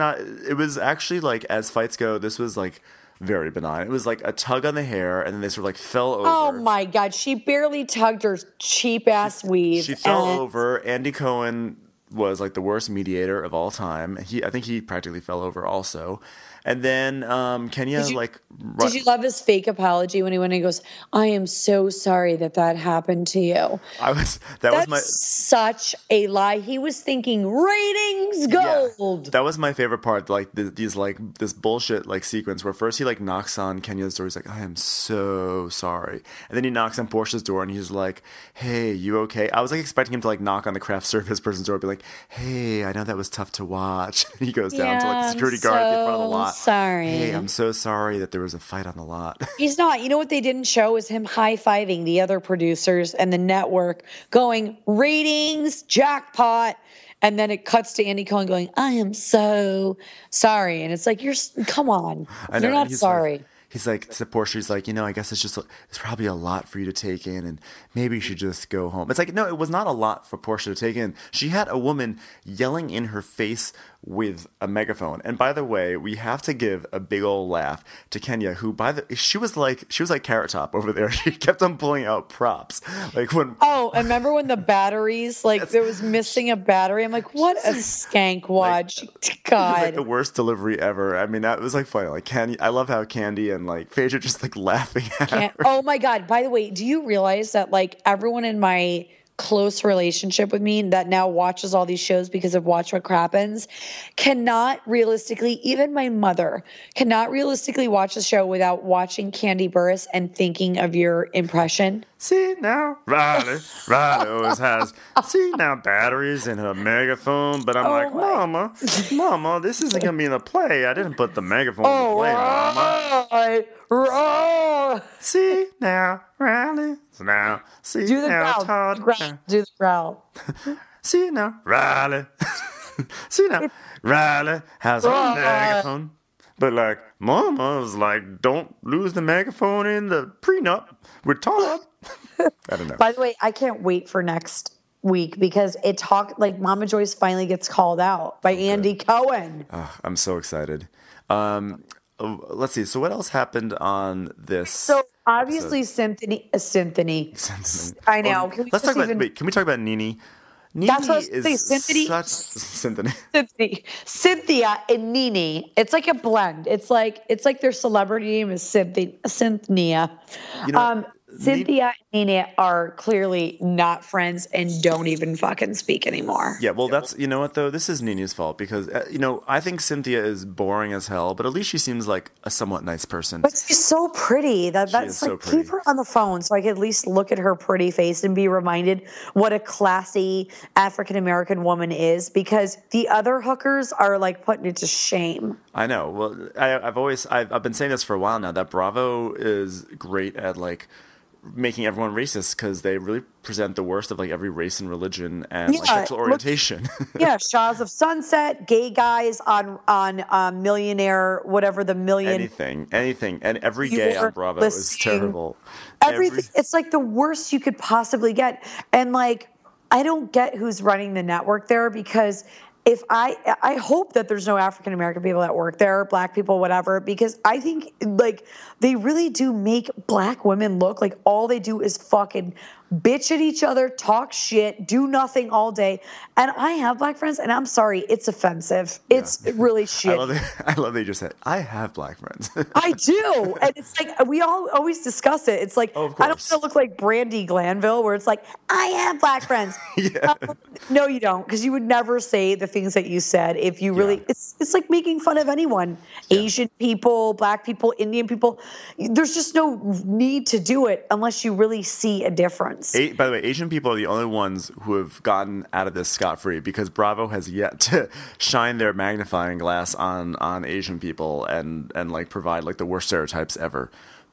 it was actually like, as fights go, this was like very benign. It was like a tug on the hair, and then they sort of like fell over. Oh my God, she barely tugged her cheap ass weave. She fell over. Andy Cohen was like the worst mediator of all time. I think he practically fell over also. And then Kenya Did you love his fake apology when he went and he goes, "I am so sorry that happened to you." That's such a lie. He was thinking ratings gold. Yeah, that was my favorite part. Like this bullshit like sequence where first he like knocks on Kenya's door. He's like, "I am so sorry," and then he knocks on Portia's door and he's like, "Hey, you okay?" I was like expecting him to like knock on the craft service person's door, and be like, "Hey, I know that was tough to watch." He goes down to like the security guard at the front of the lot. Sorry. Hey, I'm so sorry that there was a fight on the lot. He's not. You know what they didn't show is him high-fiving the other producers and the network going, ratings, jackpot. And then it cuts to Andy Cohen going, "I am so sorry." And it's like, come on. You're not sorry. He's like to Portia, he's like, I guess it's probably a lot for you to take in, and maybe you should just go home. It's like, no, it was not a lot for Portia to take in. She had a woman yelling in her face with a megaphone. And by the way, we have to give a big old laugh to Kenya, who she was like Carrot Top over there. She kept on pulling out props. Like when and remember when the batteries, there was missing a battery? I'm like, what a skank watch. God. It was like the worst delivery ever. I mean, that was like funny. Like Candy, I love how Candy and like Phaedra just like laughing at her. Oh my God. By the way, do you realize that like everyone in my close relationship with me that now watches all these shows because of Watch What Crappens cannot realistically, even my mother cannot realistically watch the show without watching Candy Burris and thinking of your impression? See now, Riley always has, see now, batteries in her megaphone. But I'm like, Mama, this isn't going to be in the play. I didn't put the megaphone in the play, Mama. See now, Riley. Now, see do the now, growl. Todd. Do the growl. See now, Riley. See now, Riley has a megaphone. But like, Mama was like, don't lose the megaphone in the prenup with Todd. I don't know. By the way, I can't wait for next week because Mama Joyce finally gets called out by Andy Cohen. I'm so excited. Let's see. So what else happened on this? So obviously, Cynthia. I know. Can we talk about Nene? Nene That's what I was saying. Cynthia and Nene. It's like a blend. It's like their celebrity name is Cynthia. Cynthia and Nene are clearly not friends and don't even fucking speak anymore. Yeah, well, that's, you know what, though? This is Nene's fault because, I think Cynthia is boring as hell, but at least she seems like a somewhat nice person. But she's so pretty. That's so like, pretty. Keep her on the phone so I could at least look at her pretty face and be reminded what a classy African-American woman is, because the other hookers are like putting it to shame. I know. Well, I've been saying this for a while now, that Bravo is great at like making everyone racist because they really present the worst of like every race and religion and like sexual orientation. Yeah, Shahs of Sunset, gay guys on Millionaire, whatever the million. Anything, and every gay on Bravo is terrible. Everything. It's like the worst you could possibly get, and like I don't get who's running the network there, because if I hope that there's no African American people that work there, black people, whatever, because I think like they really do make black women look like all they do is fucking bitch at each other, talk shit, do nothing all day. And I have black friends, and I'm sorry, it's offensive. Yeah. It's really shit. I love that you just said, I have black friends. I do. And it's like, we all always discuss it. It's like, I don't want to look like Brandy Glanville, where it's like, I have black friends. Yeah. No, you don't, because you would never say the things that you said if you really, it's like making fun of anyone. Yeah. Asian people, black people, Indian people. There's just no need to do it unless you really see a difference. By the way, Asian people are the only ones who have gotten out of this scot-free, because Bravo has yet to shine their magnifying glass on Asian people and like provide like the worst stereotypes ever.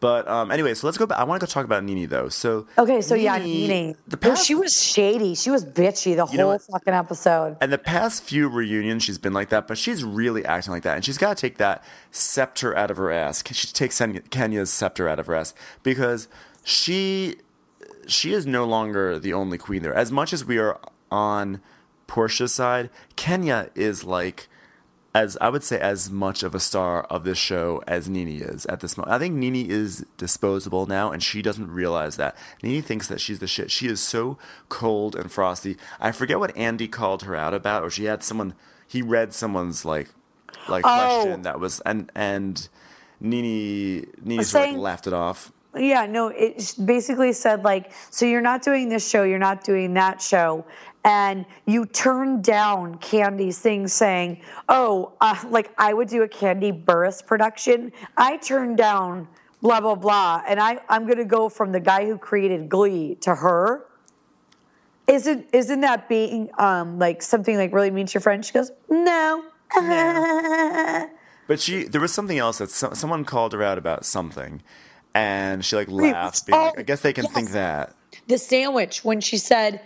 But anyway, so let's go back. I want to go talk about Nene though. So Nene. She was shady. She was bitchy the whole fucking episode. And the past few reunions, she's been like that, but she's really acting like that, and she's got to take that scepter out of her ass. She takes Kenya's scepter out of her ass because she is no longer the only queen there. As much as we are on Portia's side, Kenya is like, as I would say, as much of a star of this show as Nene is at this moment. I think Nene is disposable now, and she doesn't realize that. Nene thinks that she's the shit. She is so cold and frosty. I forget what Andy called her out about, or she had someone. He read someone's question that was, and Nene sort of laughed it off. Yeah, no, it basically said so you're not doing this show, you're not doing that show. And you turned down Candy's thing saying, I would do a Candy Burris production. I turned down blah, blah, blah. And I'm going to go from the guy who created Glee to her. Isn't that being something really mean to your friend? She goes, no. Yeah. But there was something else that someone called her out about something. And she laughed. I guess they can think that. The sandwich, when she said...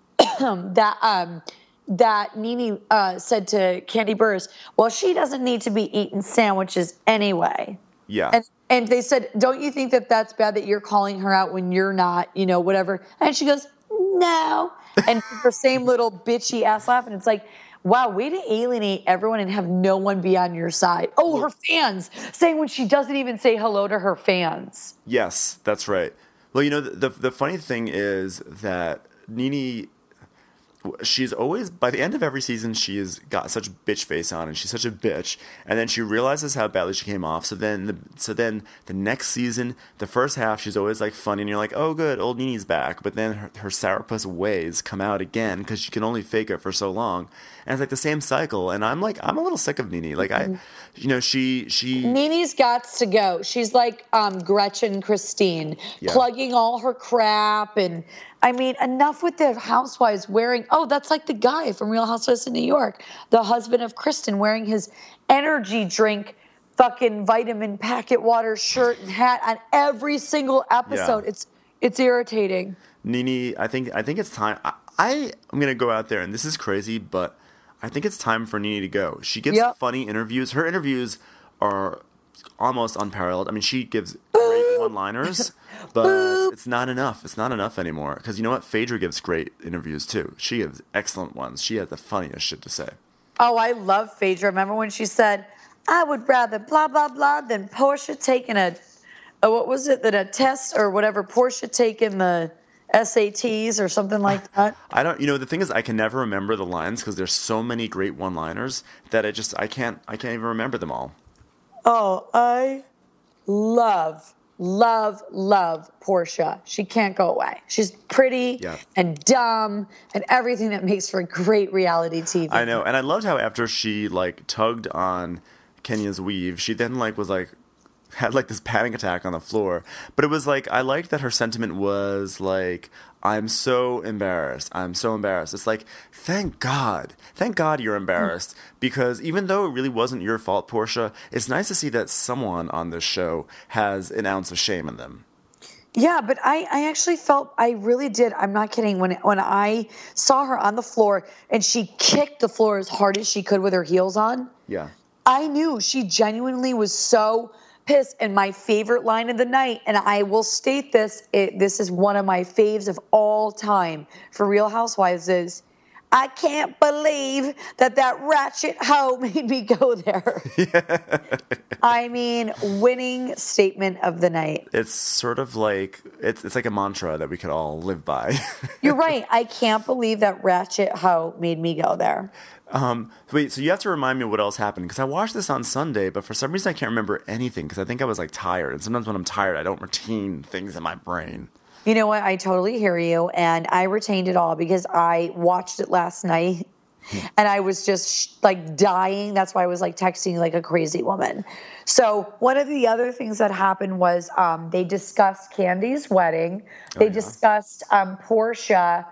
that Nene said to Candy Burris, well, she doesn't need to be eating sandwiches anyway. Yeah. And they said, don't you think that that's bad that you're calling her out when you're not, whatever? And she goes, no. And her same little bitchy ass laugh. And it's like, wow, way to alienate everyone and have no one be on your side. Oh, her fans, saying when she doesn't even say hello to her fans. Yes, that's right. Well, the funny thing is that Nene... she's always, by the end of every season, she has got such bitch face on, and she's such a bitch. And then she realizes how badly she came off. So then the next season, the first half, she's always funny, and you're like, oh, good, old Nene's back. But then her sourpuss ways come out again because she can only fake it for so long, and it's the same cycle. And I'm a little sick of Nene. She Nene's got to go. She's like Gretchen Christine, plugging all her crap. And I mean, enough with the housewives wearing, that's like the guy from Real Housewives of New York, the husband of Kristen, wearing his energy drink fucking vitamin packet water shirt and hat on every single episode. Yeah. It's irritating. Nene, I think it's time. I'm going to go out there, and this is crazy, but I think it's time for Nene to go. She gives funny interviews. Her interviews are almost unparalleled. I mean, she gives great one-liners, but it's not enough. It's not enough anymore. Because you know what? Phaedra gives great interviews, too. She gives excellent ones. She has the funniest shit to say. Oh, I love Phaedra. Remember when she said, I would rather blah, blah, blah than Portia taking a test or whatever, Portia taking the SATs or something like that. I don't. The thing is, I can never remember the lines because there's so many great one-liners that I can't even remember them all. Oh, I love Portia. She can't go away. She's pretty and dumb and everything that makes for great reality TV. I know, and I loved how after she tugged on Kenya's weave, she then had this panic attack on the floor. But it was I liked that her sentiment was I'm so embarrassed. I'm so embarrassed. It's thank God you're embarrassed. Because even though it really wasn't your fault, Portia, it's nice to see that someone on this show has an ounce of shame in them. Yeah, but I actually felt, I really did, I'm not kidding, when I saw her on the floor and she kicked the floor as hard as she could with her heels on. Yeah. I knew she genuinely was so pissed. And my favorite line of the night, and I will state this, this is one of my faves of all time for Real Housewives, is, I can't believe that ratchet hoe made me go there. Yeah. I mean, winning statement of the night. It's sort of it's like a mantra that we could all live by. You're right. I can't believe that ratchet hoe made me go there. Wait, so you have to remind me what else happened, because I watched this on Sunday, but for some reason I can't remember anything, because I think I was tired, and sometimes when I'm tired I don't retain things in my brain. You know what? I totally hear you, and I retained it all because I watched it last night, and I was just dying. That's why I was texting like a crazy woman. So one of the other things that happened was they discussed Candy's wedding. They discussed Portia,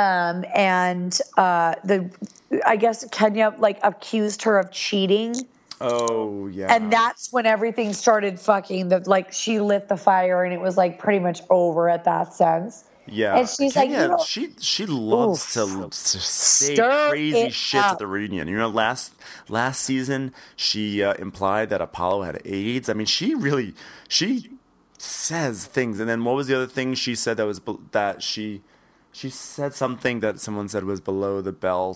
and I guess Kenya accused her of cheating. Oh, yeah. And that's when everything started fucking. She lit the fire, and it was like pretty much over at that sense. Yeah, and she's Kenya, like, she loves to say Stir crazy it shit up. at the reunion. You know, last season she implied that Apollo had AIDS. I mean, she says things. And then what was the other thing she said she said something that someone said was below the belt.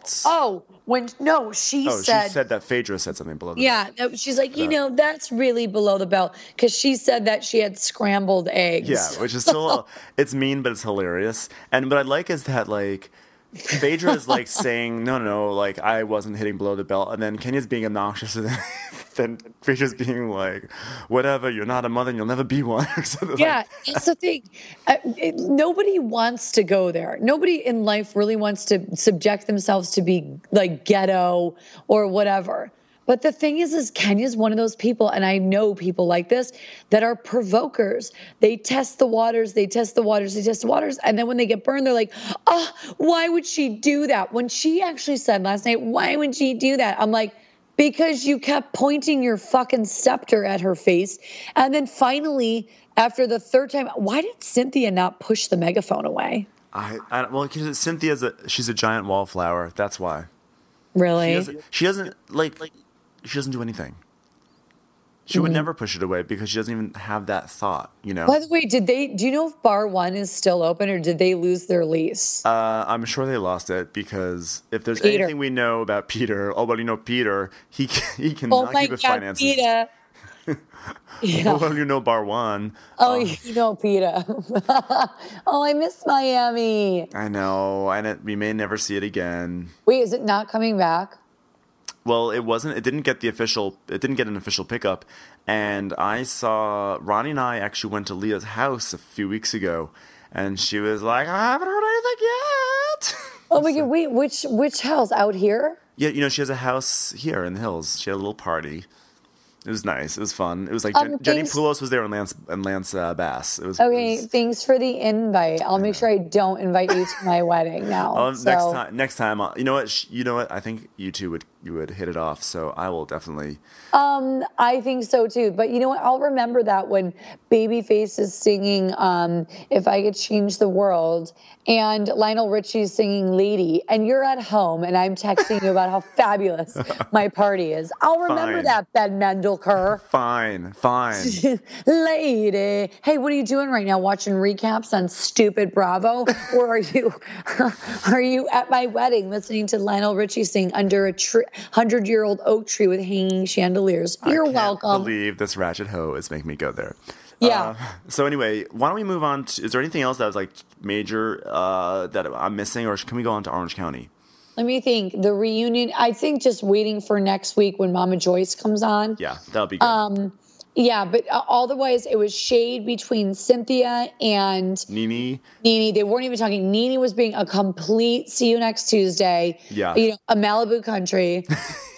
She said that Phaedra said something below the belt. Yeah, she's like, that's really below the belt, because she said that she had scrambled eggs. Yeah, which is still, it's mean, but it's hilarious. And what I like is that, like, Phaedra is, like, saying, no, like, I wasn't hitting below the belt. And then Kenya's being obnoxious, and then Phaedra's being like, whatever, you're not a mother and you'll never be one. Or something That's the thing. Nobody wants to go there. Nobody in life really wants to subject themselves to be, like, ghetto or whatever. But the thing is Kenya's one of those people, and I know people like this, that are provokers. They test the waters, and then when they get burned, they're like, oh, why would she do that? When she actually said last night, why would she do that? I'm like, because you kept pointing your fucking scepter at her face. And then finally, after the third time, why did Cynthia not push the megaphone away? Because she's a giant wallflower. That's why. Really? She doesn't do anything. She would never push it away because she doesn't even have that thought, you know? By the way, do you know if Bar 1 is still open, or did they lose their lease? I'm sure they lost it, because if there's anything we know about Peter, Peter, he cannot keep his finances. Peter. Yeah. Well, Bar 1. Peter. Oh, I miss Miami. I know, and we may never see it again. Wait, is it not coming back? Well, it wasn't. It didn't get an official pickup, and Ronnie and I actually went to Leah's house a few weeks ago, and she was like, "I haven't heard anything yet." Oh my God! Wait, which house out here? Yeah, she has a house here in the hills. She had a little party. It was nice. It was fun. It was like Jenny Poulos was there and Lance Bass. It was okay. Thanks for the invite. I'll make sure I don't invite you to my wedding now. Next time. You know what? I think you two would hit it off. So I will definitely. I think so too. But you know what? I'll remember that when Babyface is singing "If I Could Change the World" and Lionel Richie's singing "Lady," and you're at home and I'm texting you about how fabulous my party is. I'll remember that, Ben Mendelker. Fine. Lady. Hey, what are you doing right now? Watching recaps on stupid Bravo? Or are you at my wedding listening to Lionel Richie sing "Under a 100-Year-Old Oak Tree with Hanging Chandeliers"? You're welcome. I can't believe this ratchet hoe is making me go there. Yeah. So anyway, why don't we move on to, is there anything else that was like major that I'm missing, or can we go on to Orange County? Let me think. The reunion, I think just waiting for next week when Mama Joyce comes on. Yeah, that'll be good. Yeah, but otherwise it was shade between Cynthia and Nene. They weren't even talking. Nene was being a complete see you next Tuesday. Yeah. A Malibu country.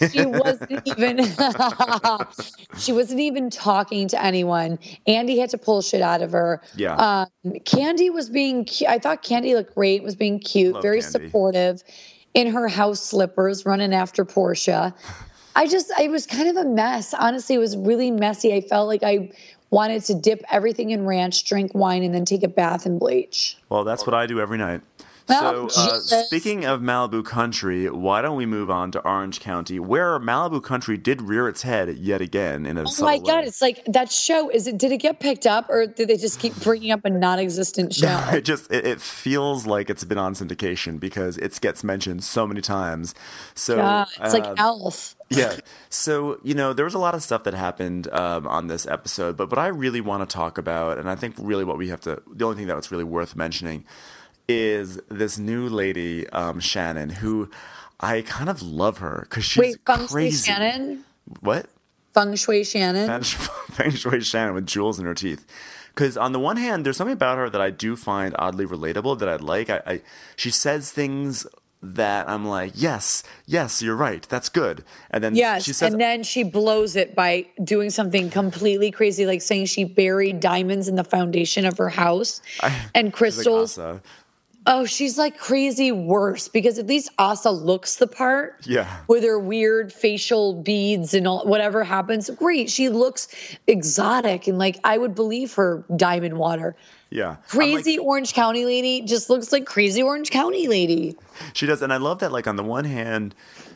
She wasn't even talking to anyone. Andy had to pull shit out of her. Yeah. Candy was being I thought Candy looked great, was being cute, Love very Candy. supportive in her house slippers, running after Portia. It was kind of a mess. Honestly, it was really messy. I felt like I wanted to dip everything in ranch, drink wine, and then take a bath in bleach. Well, that's what I do every night. Well, So, speaking of Malibu Country, why don't we move on to Orange County, where Malibu Country did rear its head yet again in a Oh my God, it's like that show. Did it get picked up, or did they just keep bringing up a non-existent show? It feels like it's been on syndication because it gets mentioned so many times. So Yeah, it's like Elf. Yeah. So, there was a lot of stuff that happened on this episode, but what I really want to talk about, and I think really the only thing that's really worth mentioning is this new lady, Shannon, who I kind of love her because she's Feng Shui crazy. Shannon? What? Feng Shui Shannon? Feng Shui Shannon with jewels in her teeth. Because on the one hand, there's something about her that I do find oddly relatable that I like. She says things that I'm like, yes, you're right, that's good. And then she says, and then she blows it by doing something completely crazy, like saying she buried diamonds in the foundation of her house and crystals. Like Oh, she's like crazy worse because at least Asa looks the part. Yeah. With her weird facial beads and all, whatever happens. Great. She looks exotic and like I would believe her Diamond Water. Yeah. Crazy Orange County lady just looks like crazy Orange County lady. She does. And I love that, like, on the one hand,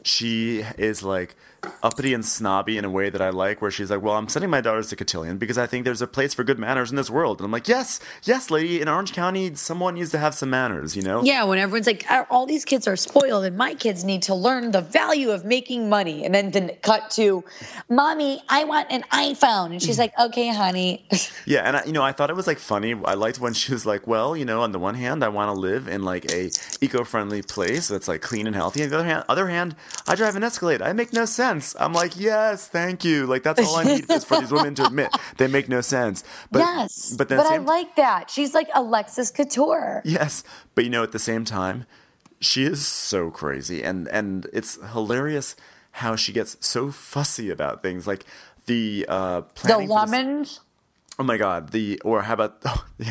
she is like uppity and snobby in a way that I like, where she's like, well, I'm sending my daughters to Cotillion because I think there's a place for good manners in this world. And I'm like, yes, lady, in Orange County, someone needs to have some manners, you know? Yeah, when everyone's like, all these kids are spoiled and my kids need to learn the value of making money. And then cut to, Mommy, I want an iPhone. And she's like, okay, honey. Yeah, and I thought it was like funny. I liked when she was like, well, on the one hand, I want to live in like a eco-friendly place that's like clean and healthy. On the other hand, I drive an Escalade. I make no sense. I'm like, yes, thank you. Like, that's all I need is for these women to admit they make no sense. But, yes, but I like that. She's like Alexis Couture. Yes, but at the same time, she is so crazy, and it's hilarious how she gets so fussy about things, like the planning. The lemons. Oh my God! How about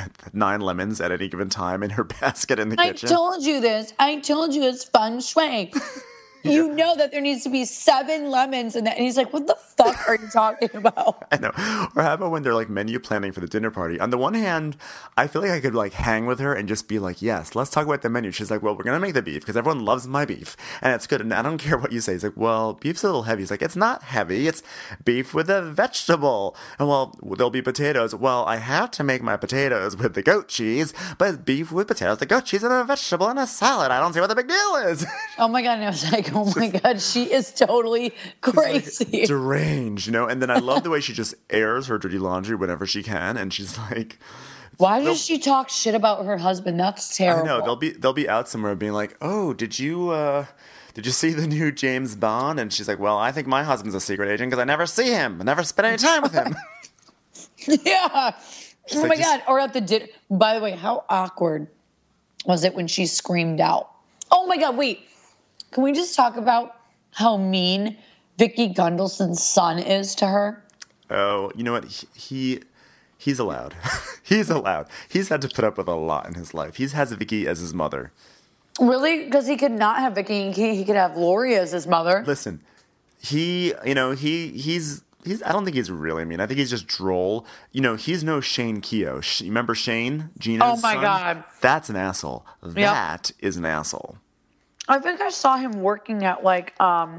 9 lemons at any given time in her basket in the kitchen? I told you this. I told you it's feng shui. You know that there needs to be 7 lemons in that. And he's like, what the fuck are you talking about? I know. Or how about when they're like menu planning for the dinner party? On the one hand, I feel like I could like hang with her and just be like, yes, let's talk about the menu. She's like, well, we're going to make the beef because everyone loves my beef. And it's good. And I don't care what you say. He's like, well, beef's a little heavy. He's like, it's not heavy. It's beef with a vegetable. And well, there'll be potatoes. Well, I have to make my potatoes with the goat cheese, but it's beef with potatoes, the goat cheese, and a vegetable and a salad. I don't see what the big deal is. Oh my God. And I was like, oh my God, she is totally crazy. Like, deranged, And then I love the way she just airs her dirty laundry whenever she can, and she's like, why does she talk shit about her husband? That's terrible. I know they'll be out somewhere being like, oh, did you see the new James Bond? And she's like, well, I think my husband's a secret agent because I never see him, I never spend any time with him. Yeah. She's oh like, my God. Or at the dinner. By the way, how awkward was it when she screamed out? Oh my God, wait. Can we just talk about how mean Vicky Gunvalson's son is to her? Oh, you know what? He's allowed. He's allowed. He's had to put up with a lot in his life. He has Vicky as his mother. Really? Because he could not have Vicky and he could have Lori as his mother. Listen, he's I don't think he's really mean. I think he's just droll. He's no Shane Keogh. You remember Shane, Gina's Oh my son? God. That's an asshole. That is an asshole. I think I saw him working at like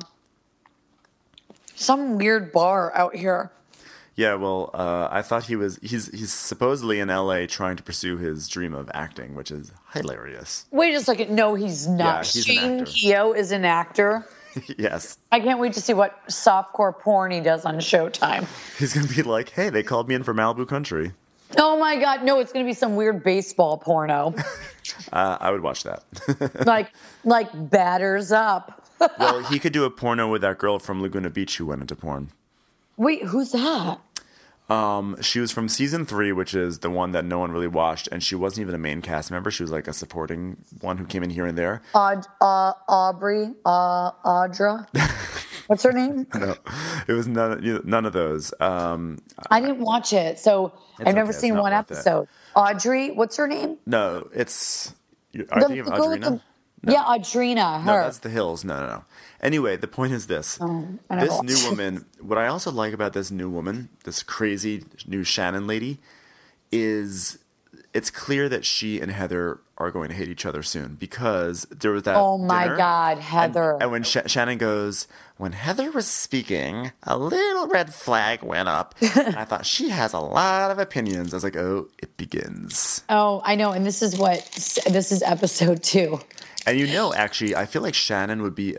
some weird bar out here. Yeah, well, I thought he's supposedly in LA trying to pursue his dream of acting, which is hilarious. Wait a second. No, he's not. Yeah, he's an Shane actor. Keogh is an actor. Yes. I can't wait to see what softcore porn he does on Showtime. He's going to be like, hey, they called me in for Malibu Country. Oh my God. No, it's going to be some weird baseball porno. I would watch that. like Batters Up. Well, he could do a porno with that girl from Laguna Beach who went into porn. Wait, who's that? She was from season 3, which is the one that no one really watched, and she wasn't even a main cast member. She was like a supporting one who came in here and there. Aubrey, Audra. What's her name? No, it was none of those. I didn't watch it, so I've never seen one episode. Audrey, what's her name? No, it's. Are you thinking of Audrina? No. Yeah, Audrina. Her. No, that's The Hills. No. Anyway, the point is this. This new woman, what I also like about this new woman, this crazy new Shannon lady, is it's clear that she and Heather are going to hate each other soon because there was that Oh my dinner, God, Heather. And when Shannon goes, when Heather was speaking, a little red flag went up. And I thought, she has a lot of opinions. I was like, oh, it begins. Oh, I know. And this is episode 2. And actually, I feel like Shannon would be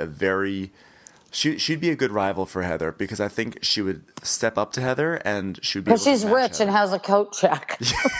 she'd be a good rival for Heather because I think she would step up to Heather and she would be. But she's rich and has a coat check.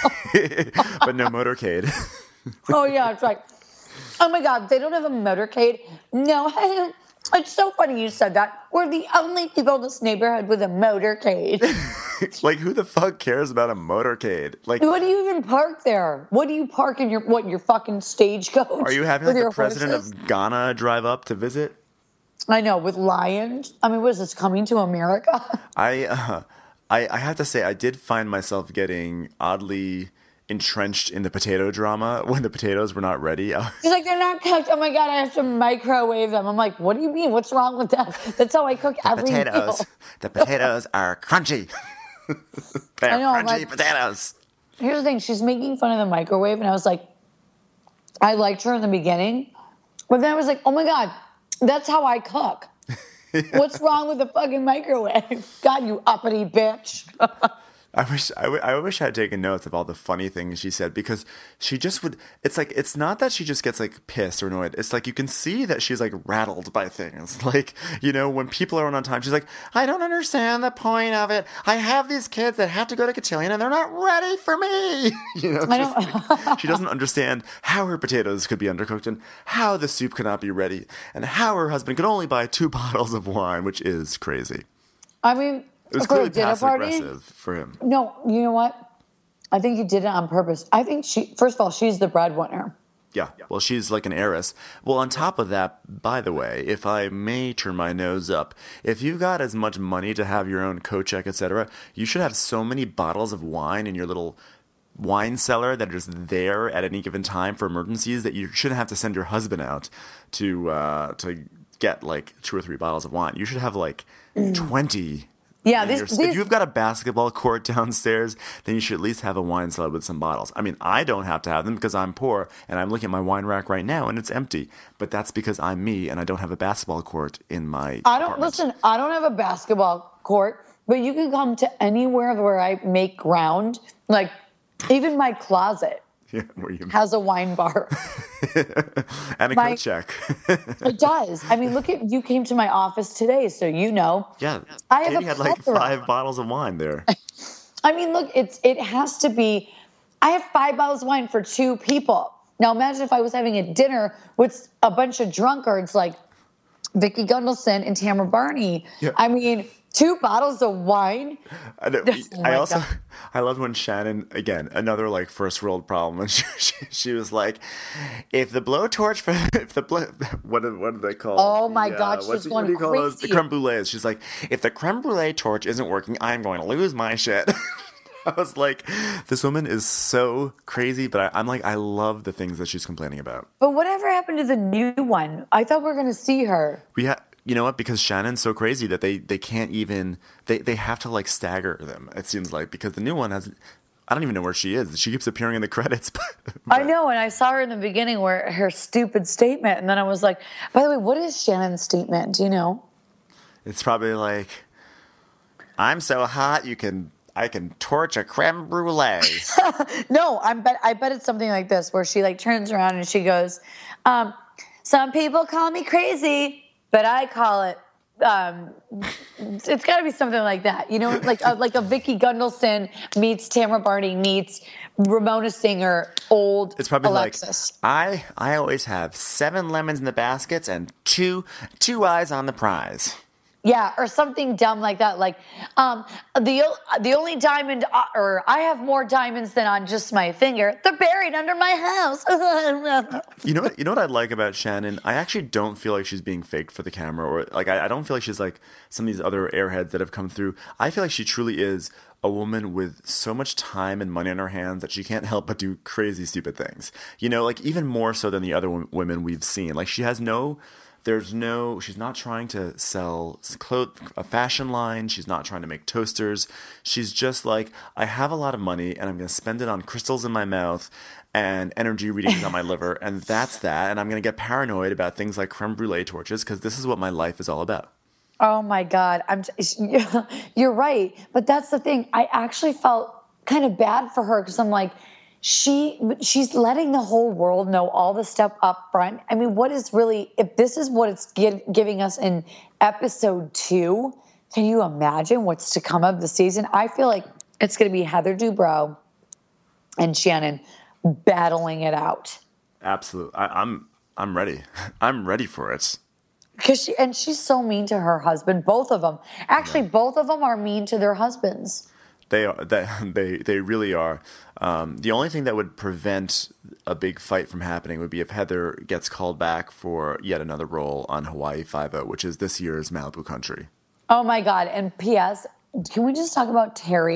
But no motorcade. Oh yeah, it's like, oh my God, they don't have a motorcade. No, it's so funny you said that. We're the only people in this neighborhood with a motorcade. Like, who the fuck cares about a motorcade? Like, what do you even park there? What do you park in your fucking stagecoach? Are you having like the president of Ghana drive up to visit? I know, with lions. I mean, what is this, Coming to America? I have to say, I did find myself getting oddly entrenched in the potato drama when the potatoes were not ready. She's like, they're not cooked. Oh my God, I have to microwave them. I'm like, what do you mean? What's wrong with that? That's how I cook every meal. The potatoes are crunchy. They're crunchy like, potatoes. Here's the thing. She's making fun of the microwave. And I was like, I liked her in the beginning. But then I was like, oh my God, that's how I cook. What's wrong with the fucking microwave? God, you uppity bitch. I wish I had taken notes of all the funny things she said, because she just would. It's like, it's not that she just gets like pissed or annoyed. It's like you can see that she's like rattled by things. Like, you know, when people are on time, she's like, I don't understand the point of it. I have these kids that have to go to cotillion and they're not ready for me. You know, she doesn't understand how her potatoes could be undercooked and how the soup could not be ready and how her husband could only buy 2 bottles of wine, which is crazy. I mean, it was clearly passive-aggressive for him. No, you know what? I think he did it on purpose. I think first of all, she's the breadwinner. Yeah, well, she's like an heiress. Well, on top of that, by the way, if I may turn my nose up, if you've got as much money to have your own coat check, etc., you should have so many bottles of wine in your little wine cellar that are just there at any given time for emergencies that you shouldn't have to send your husband out to get like 2 or 3 bottles of wine. You should have like 20. Yeah, if you've got a basketball court downstairs, then you should at least have a wine cellar with some bottles. I mean, I don't have to have them because I'm poor, and I'm looking at my wine rack right now, and it's empty. But that's because I'm me, and I don't have a basketball court in my apartment. I don't have a basketball court, but you can come to anywhere where I make ground. Like, even my closet has a wine bar. And a coat check. It does. I mean, look at, you came to my office today, so you know. Yeah. Katie had like 5 bottles of wine there. I mean, look, it has to be, I have 5 bottles of wine for 2 people. Now imagine if I was having a dinner with a bunch of drunkards like Vicki Gunvalson and Tamara Barney. Yeah. I mean, 2 bottles of wine. I love when Shannon, again, another like first world problem, and she was like, if the blowtorch what do they call? Oh my God, she's going crazy. Those? The creme brulees. She's like, if the creme brulee torch isn't working, I'm going to lose my shit. I was like, this woman is so crazy, but I'm like, I love the things that she's complaining about. But whatever happened to the new one? I thought we were going to see her. You know what? Because Shannon's so crazy that they can't even, they have to like stagger them, it seems like, because the new one has, I don't even know where she is. She keeps appearing in the credits. But I know, and I saw her in the beginning where her stupid statement, and then I was like, by the way, what is Shannon's statement? Do you know? It's probably like, I'm so hot I can torch a creme brulee. No, I bet it's something like this, where she like turns around and she goes, some people call me crazy, but I call it, it's got to be something like that. You know, like a Vicki Gunvalson meets Tamara Barney meets Ramona Singer, old It's probably Alexis. Like, I always have 7 lemons in the baskets and two eyes on the prize. Yeah, or something dumb like that. Like, the only diamond, or I have more diamonds than on just my finger. They're buried under my house. You know what I like about Shannon? I actually don't feel like she's being faked for the camera, or like I don't feel like she's like some of these other airheads that have come through. I feel like she truly is a woman with so much time and money on her hands that she can't help but do crazy, stupid things. You know, like even more so than the other women we've seen. Like she has she's not trying to sell a fashion line. She's not trying to make toasters. She's just like, I have a lot of money and I'm going to spend it on crystals in my mouth and energy readings on my liver. And that's that. And I'm going to get paranoid about things like creme brulee torches because this is what my life is all about. Oh my God. You're right. But that's the thing. I actually felt kind of bad for her because I'm like, she's letting the whole world know all the stuff up front. I mean, if this is what it's giving us in episode 2, can you imagine what's to come of the season? I feel like it's going to be Heather Dubrow and Shannon battling it out. Absolutely. I'm ready. I'm ready for it. Because she's so mean to her husband, both of them. Actually, both of them are mean to their husbands. They are. They really are. The only thing that would prevent a big fight from happening would be if Heather gets called back for yet another role on Hawaii Five-0, which is this year's Malibu Country. Oh my God! And P.S. Can we just talk about Terry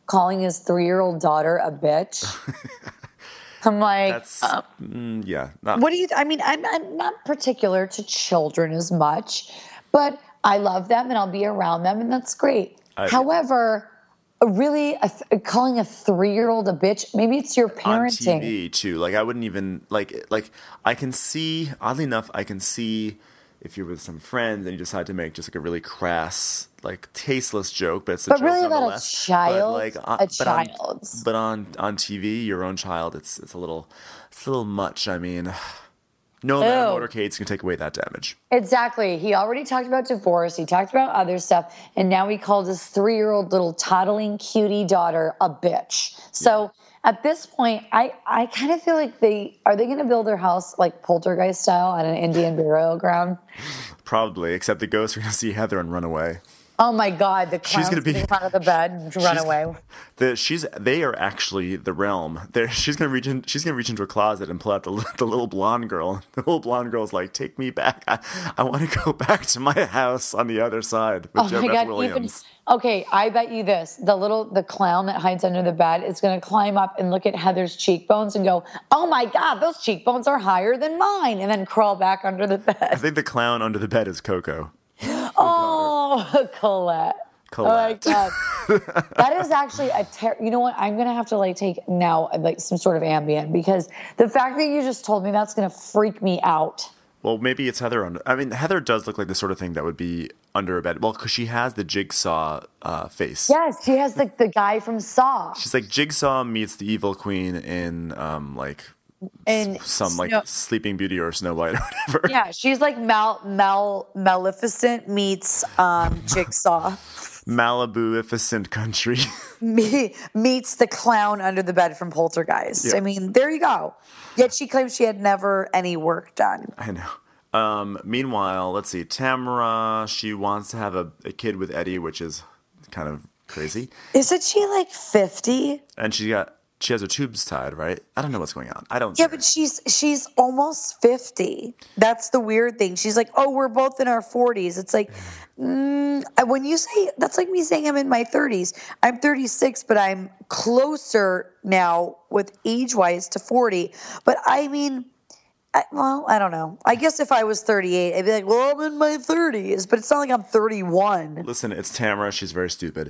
calling his 3-year-old daughter a bitch. I'm like, That's yeah. what do you? I mean, I'm not particular to children as much, but I love them and I'll be around them, and that's great. However, really, calling a 3-year-old a bitch, maybe it's your parenting. On TV too. Like I wouldn't even like I can see, oddly enough, I can see if you're with some friends and you decide to make just like a really crass, like tasteless joke, but it's a joke really about nonetheless. a child, But on TV, your own child, it's a little much. I mean, no amount of motorcades can take away that damage. Exactly. He already talked about divorce. He talked about other stuff. And now he called his 3-year-old little toddling cutie daughter a bitch. So at this point, I kind of feel like are they going to build their house like Poltergeist style on an Indian burial ground? Probably, except the ghosts are going to see Heather and run away. Oh my God! The clown's going to be in front of the bed and run away. They are actually the realm. She's going to reach into a closet and pull out the little blonde girl. The little blonde girl's like, "Take me back. I want to go back to my house on the other side." With Jo Beth Williams. Okay, I bet you this: the clown that hides under the bed is going to climb up and look at Heather's cheekbones and go, "Oh my God, those cheekbones are higher than mine," and then crawl back under the bed. I think the clown under the bed is Coco. Oh, Colette. Oh my God. That is actually you know what? I'm going to have to take now some sort of Ambien, because the fact that you just told me that's going to freak me out. Well, maybe it's Heather. I mean, Heather does look like the sort of thing that would be under a bed. Well, because she has the Jigsaw face. Yes, she has the guy from Saw. She's like Jigsaw meets the evil queen in Sleeping Beauty or Snow White or whatever. Yeah, she's like Maleficent meets Jigsaw. Malibu-ificent country. Meets the clown under the bed from Poltergeist. Yeah. I mean, there you go. Yet she claims she had never any work done. I know. Meanwhile, let's see. Tamara, she wants to have a kid with Eddie, which is kind of crazy. Isn't she 50? And she has her tubes tied, right? I don't know what's going on. Yeah, but she's almost 50. That's the weird thing. She's like, oh, we're both in our 40s. It's like, when you say, that's like me saying I'm in my 30s. I'm 36, but I'm closer now with age-wise to 40. But I mean, I don't know. I guess if I was 38, I'd be like, well, I'm in my 30s, but it's not like I'm 31. Listen, it's Tamara. She's very stupid.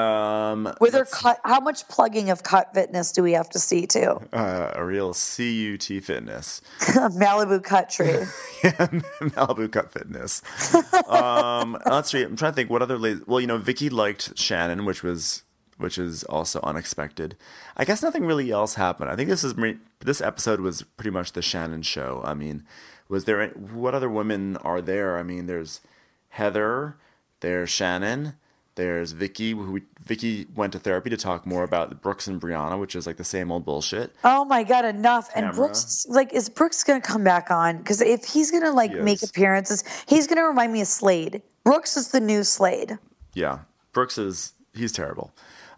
With her cut, how much plugging of Cut Fitness do we have to see too? A real CUT Fitness. Malibu Cut Tree. Yeah, Malibu Cut Fitness. Let's see. I'm trying to think what other well, Vicky liked Shannon, which is also unexpected. I guess nothing really else happened. I think this episode was pretty much the Shannon show. I mean, what other women are there? I mean, there's Heather, there's Shannon, there's Vicky. Vicky went to therapy to talk more about Brooks and Brianna, which is like the same old bullshit. Oh my God, enough. Tamara. And Brooks, is Brooks going to come back on? Because if he's going to make appearances, he's going to remind me of Slade. Brooks is the new Slade. Yeah, he's terrible.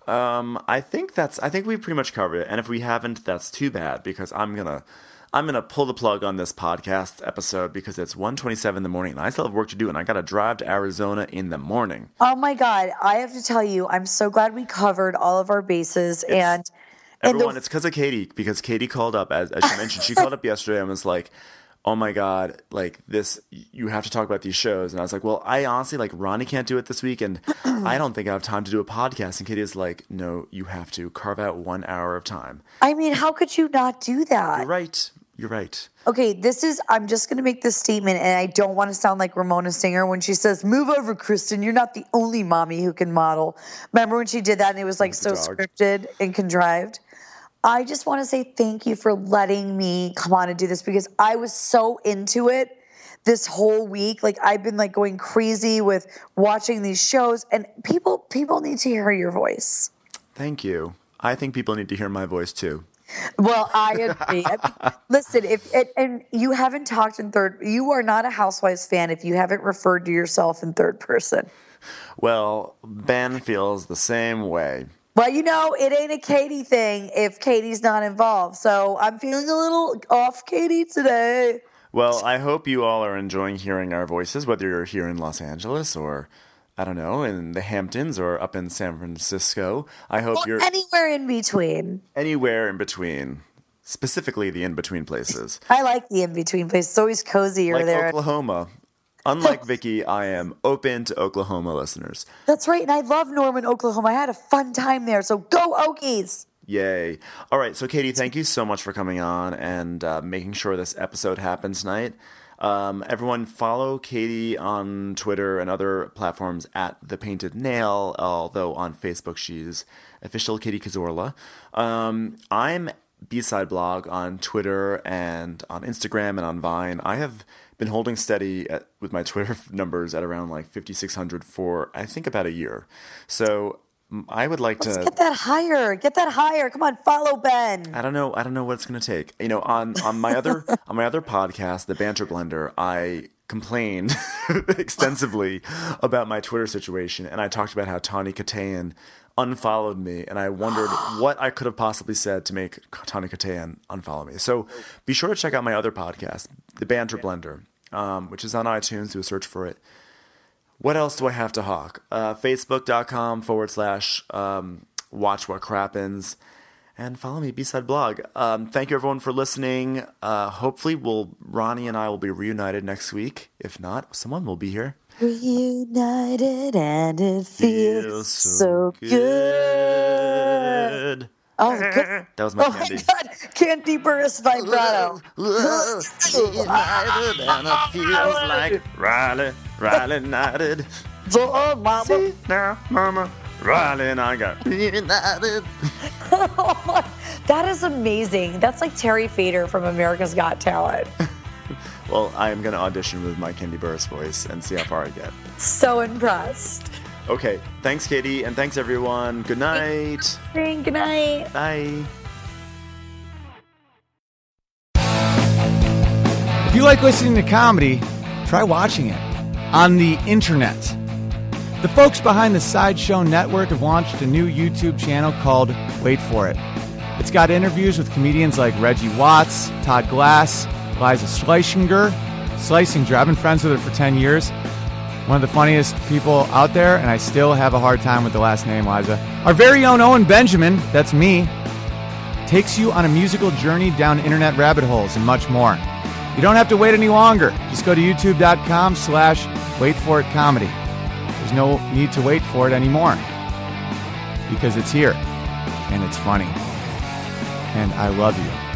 I think we pretty much covered it, and if we haven't, that's too bad, because I'm gonna pull the plug on this podcast episode because it's 1:27 in the morning and I still have work to do, and I gotta drive to Arizona in the morning. Oh my God, I have to tell you, I'm so glad we covered all of our bases. It's because of Katie, because Katie called up, as she mentioned, she called up yesterday and was like, oh my God, you have to talk about these shows. And I was like, well, I honestly, Ronnie can't do it this week, and I don't think I have time to do a podcast. And Katie is like, no, you have to carve out 1 hour of time. I mean, how could you not do that? You're right. Okay, I'm just going to make this statement, and I don't want to sound like Ramona Singer when she says, move over, Kristen, you're not the only mommy who can model. Remember when she did that and it was so scripted and contrived? I just want to say thank you for letting me come on and do this, because I was so into it this whole week. I've been going crazy with watching these shows, and people need to hear your voice. Thank you. I think people need to hear my voice too. Well, I agree. Listen, and you haven't talked in third, you are not a Housewives fan if you haven't referred to yourself in third person. Well, Ben feels the same way. Well, it ain't a Katie thing if Katie's not involved. So I'm feeling a little off Katie today. Well, I hope you all are enjoying hearing our voices, whether you're here in Los Angeles or I don't know, in the Hamptons or up in San Francisco. I hope you're anywhere in between. Anywhere in between. Specifically the in-between places. I like the in-between places. It's always cozier like there. Oklahoma. Unlike Vicky, I am open to Oklahoma listeners. That's right, and I love Norman, Oklahoma. I had a fun time there, so go Okies! Yay. All right, so Katie, thank you so much for coming on and making sure this episode happens tonight. Everyone follow Katie on Twitter and other platforms at The Painted Nail, although on Facebook she's official Katie Cazorla. I'm B-Side Blog on Twitter and on Instagram and on Vine. I have been holding steady with my Twitter numbers at around like 5,600 for I think about a year. So I would like to get that higher. Get that higher. Come on, follow Ben. I don't know what it's going to take. You know, on my other podcast, The Banter Blender, I complained extensively about my Twitter situation, and I talked about how Tawny Katayan unfollowed me, and I wondered what I could have possibly said to make Tawny Katayan unfollow me. So be sure to check out my other podcast, The Banter Blender, which is on iTunes. Do a search for it. What else do I have to hawk? Facebook.com/watch what crappens, and follow me, B-Side Blog. Thank you everyone for listening. Hopefully Ronnie and I will be reunited next week. If not, someone will be here. Reunited and it feels so good. Oh, good. That was my Candy. Oh my God, Candy Burris vibrato. Reunited and it feels like Riley United. Oh, mama. See now, mama. Riley and I got reunited. Oh my, that is amazing. That's like Terry Fader from America's Got Talent. Well, I am going to audition with my Candy Burris voice and see how far I get. So impressed. Okay, thanks, Katie, and thanks, everyone. Good night. Good night. Bye. If you like listening to comedy, try watching it on the internet. The folks behind the Sideshow Network have launched a new YouTube channel called Wait For It. It's got interviews with comedians like Reggie Watts, Todd Glass, Liza Schlesinger. I've been friends with her for 10 years. One of the funniest people out there, and I still have a hard time with the last name, Liza. Our very own Owen Benjamin, that's me, takes you on a musical journey down internet rabbit holes and much more. You don't have to wait any longer. Just go to youtube.com/waitforitcomedy. There's no need to wait for it anymore because it's here and it's funny. And I love you.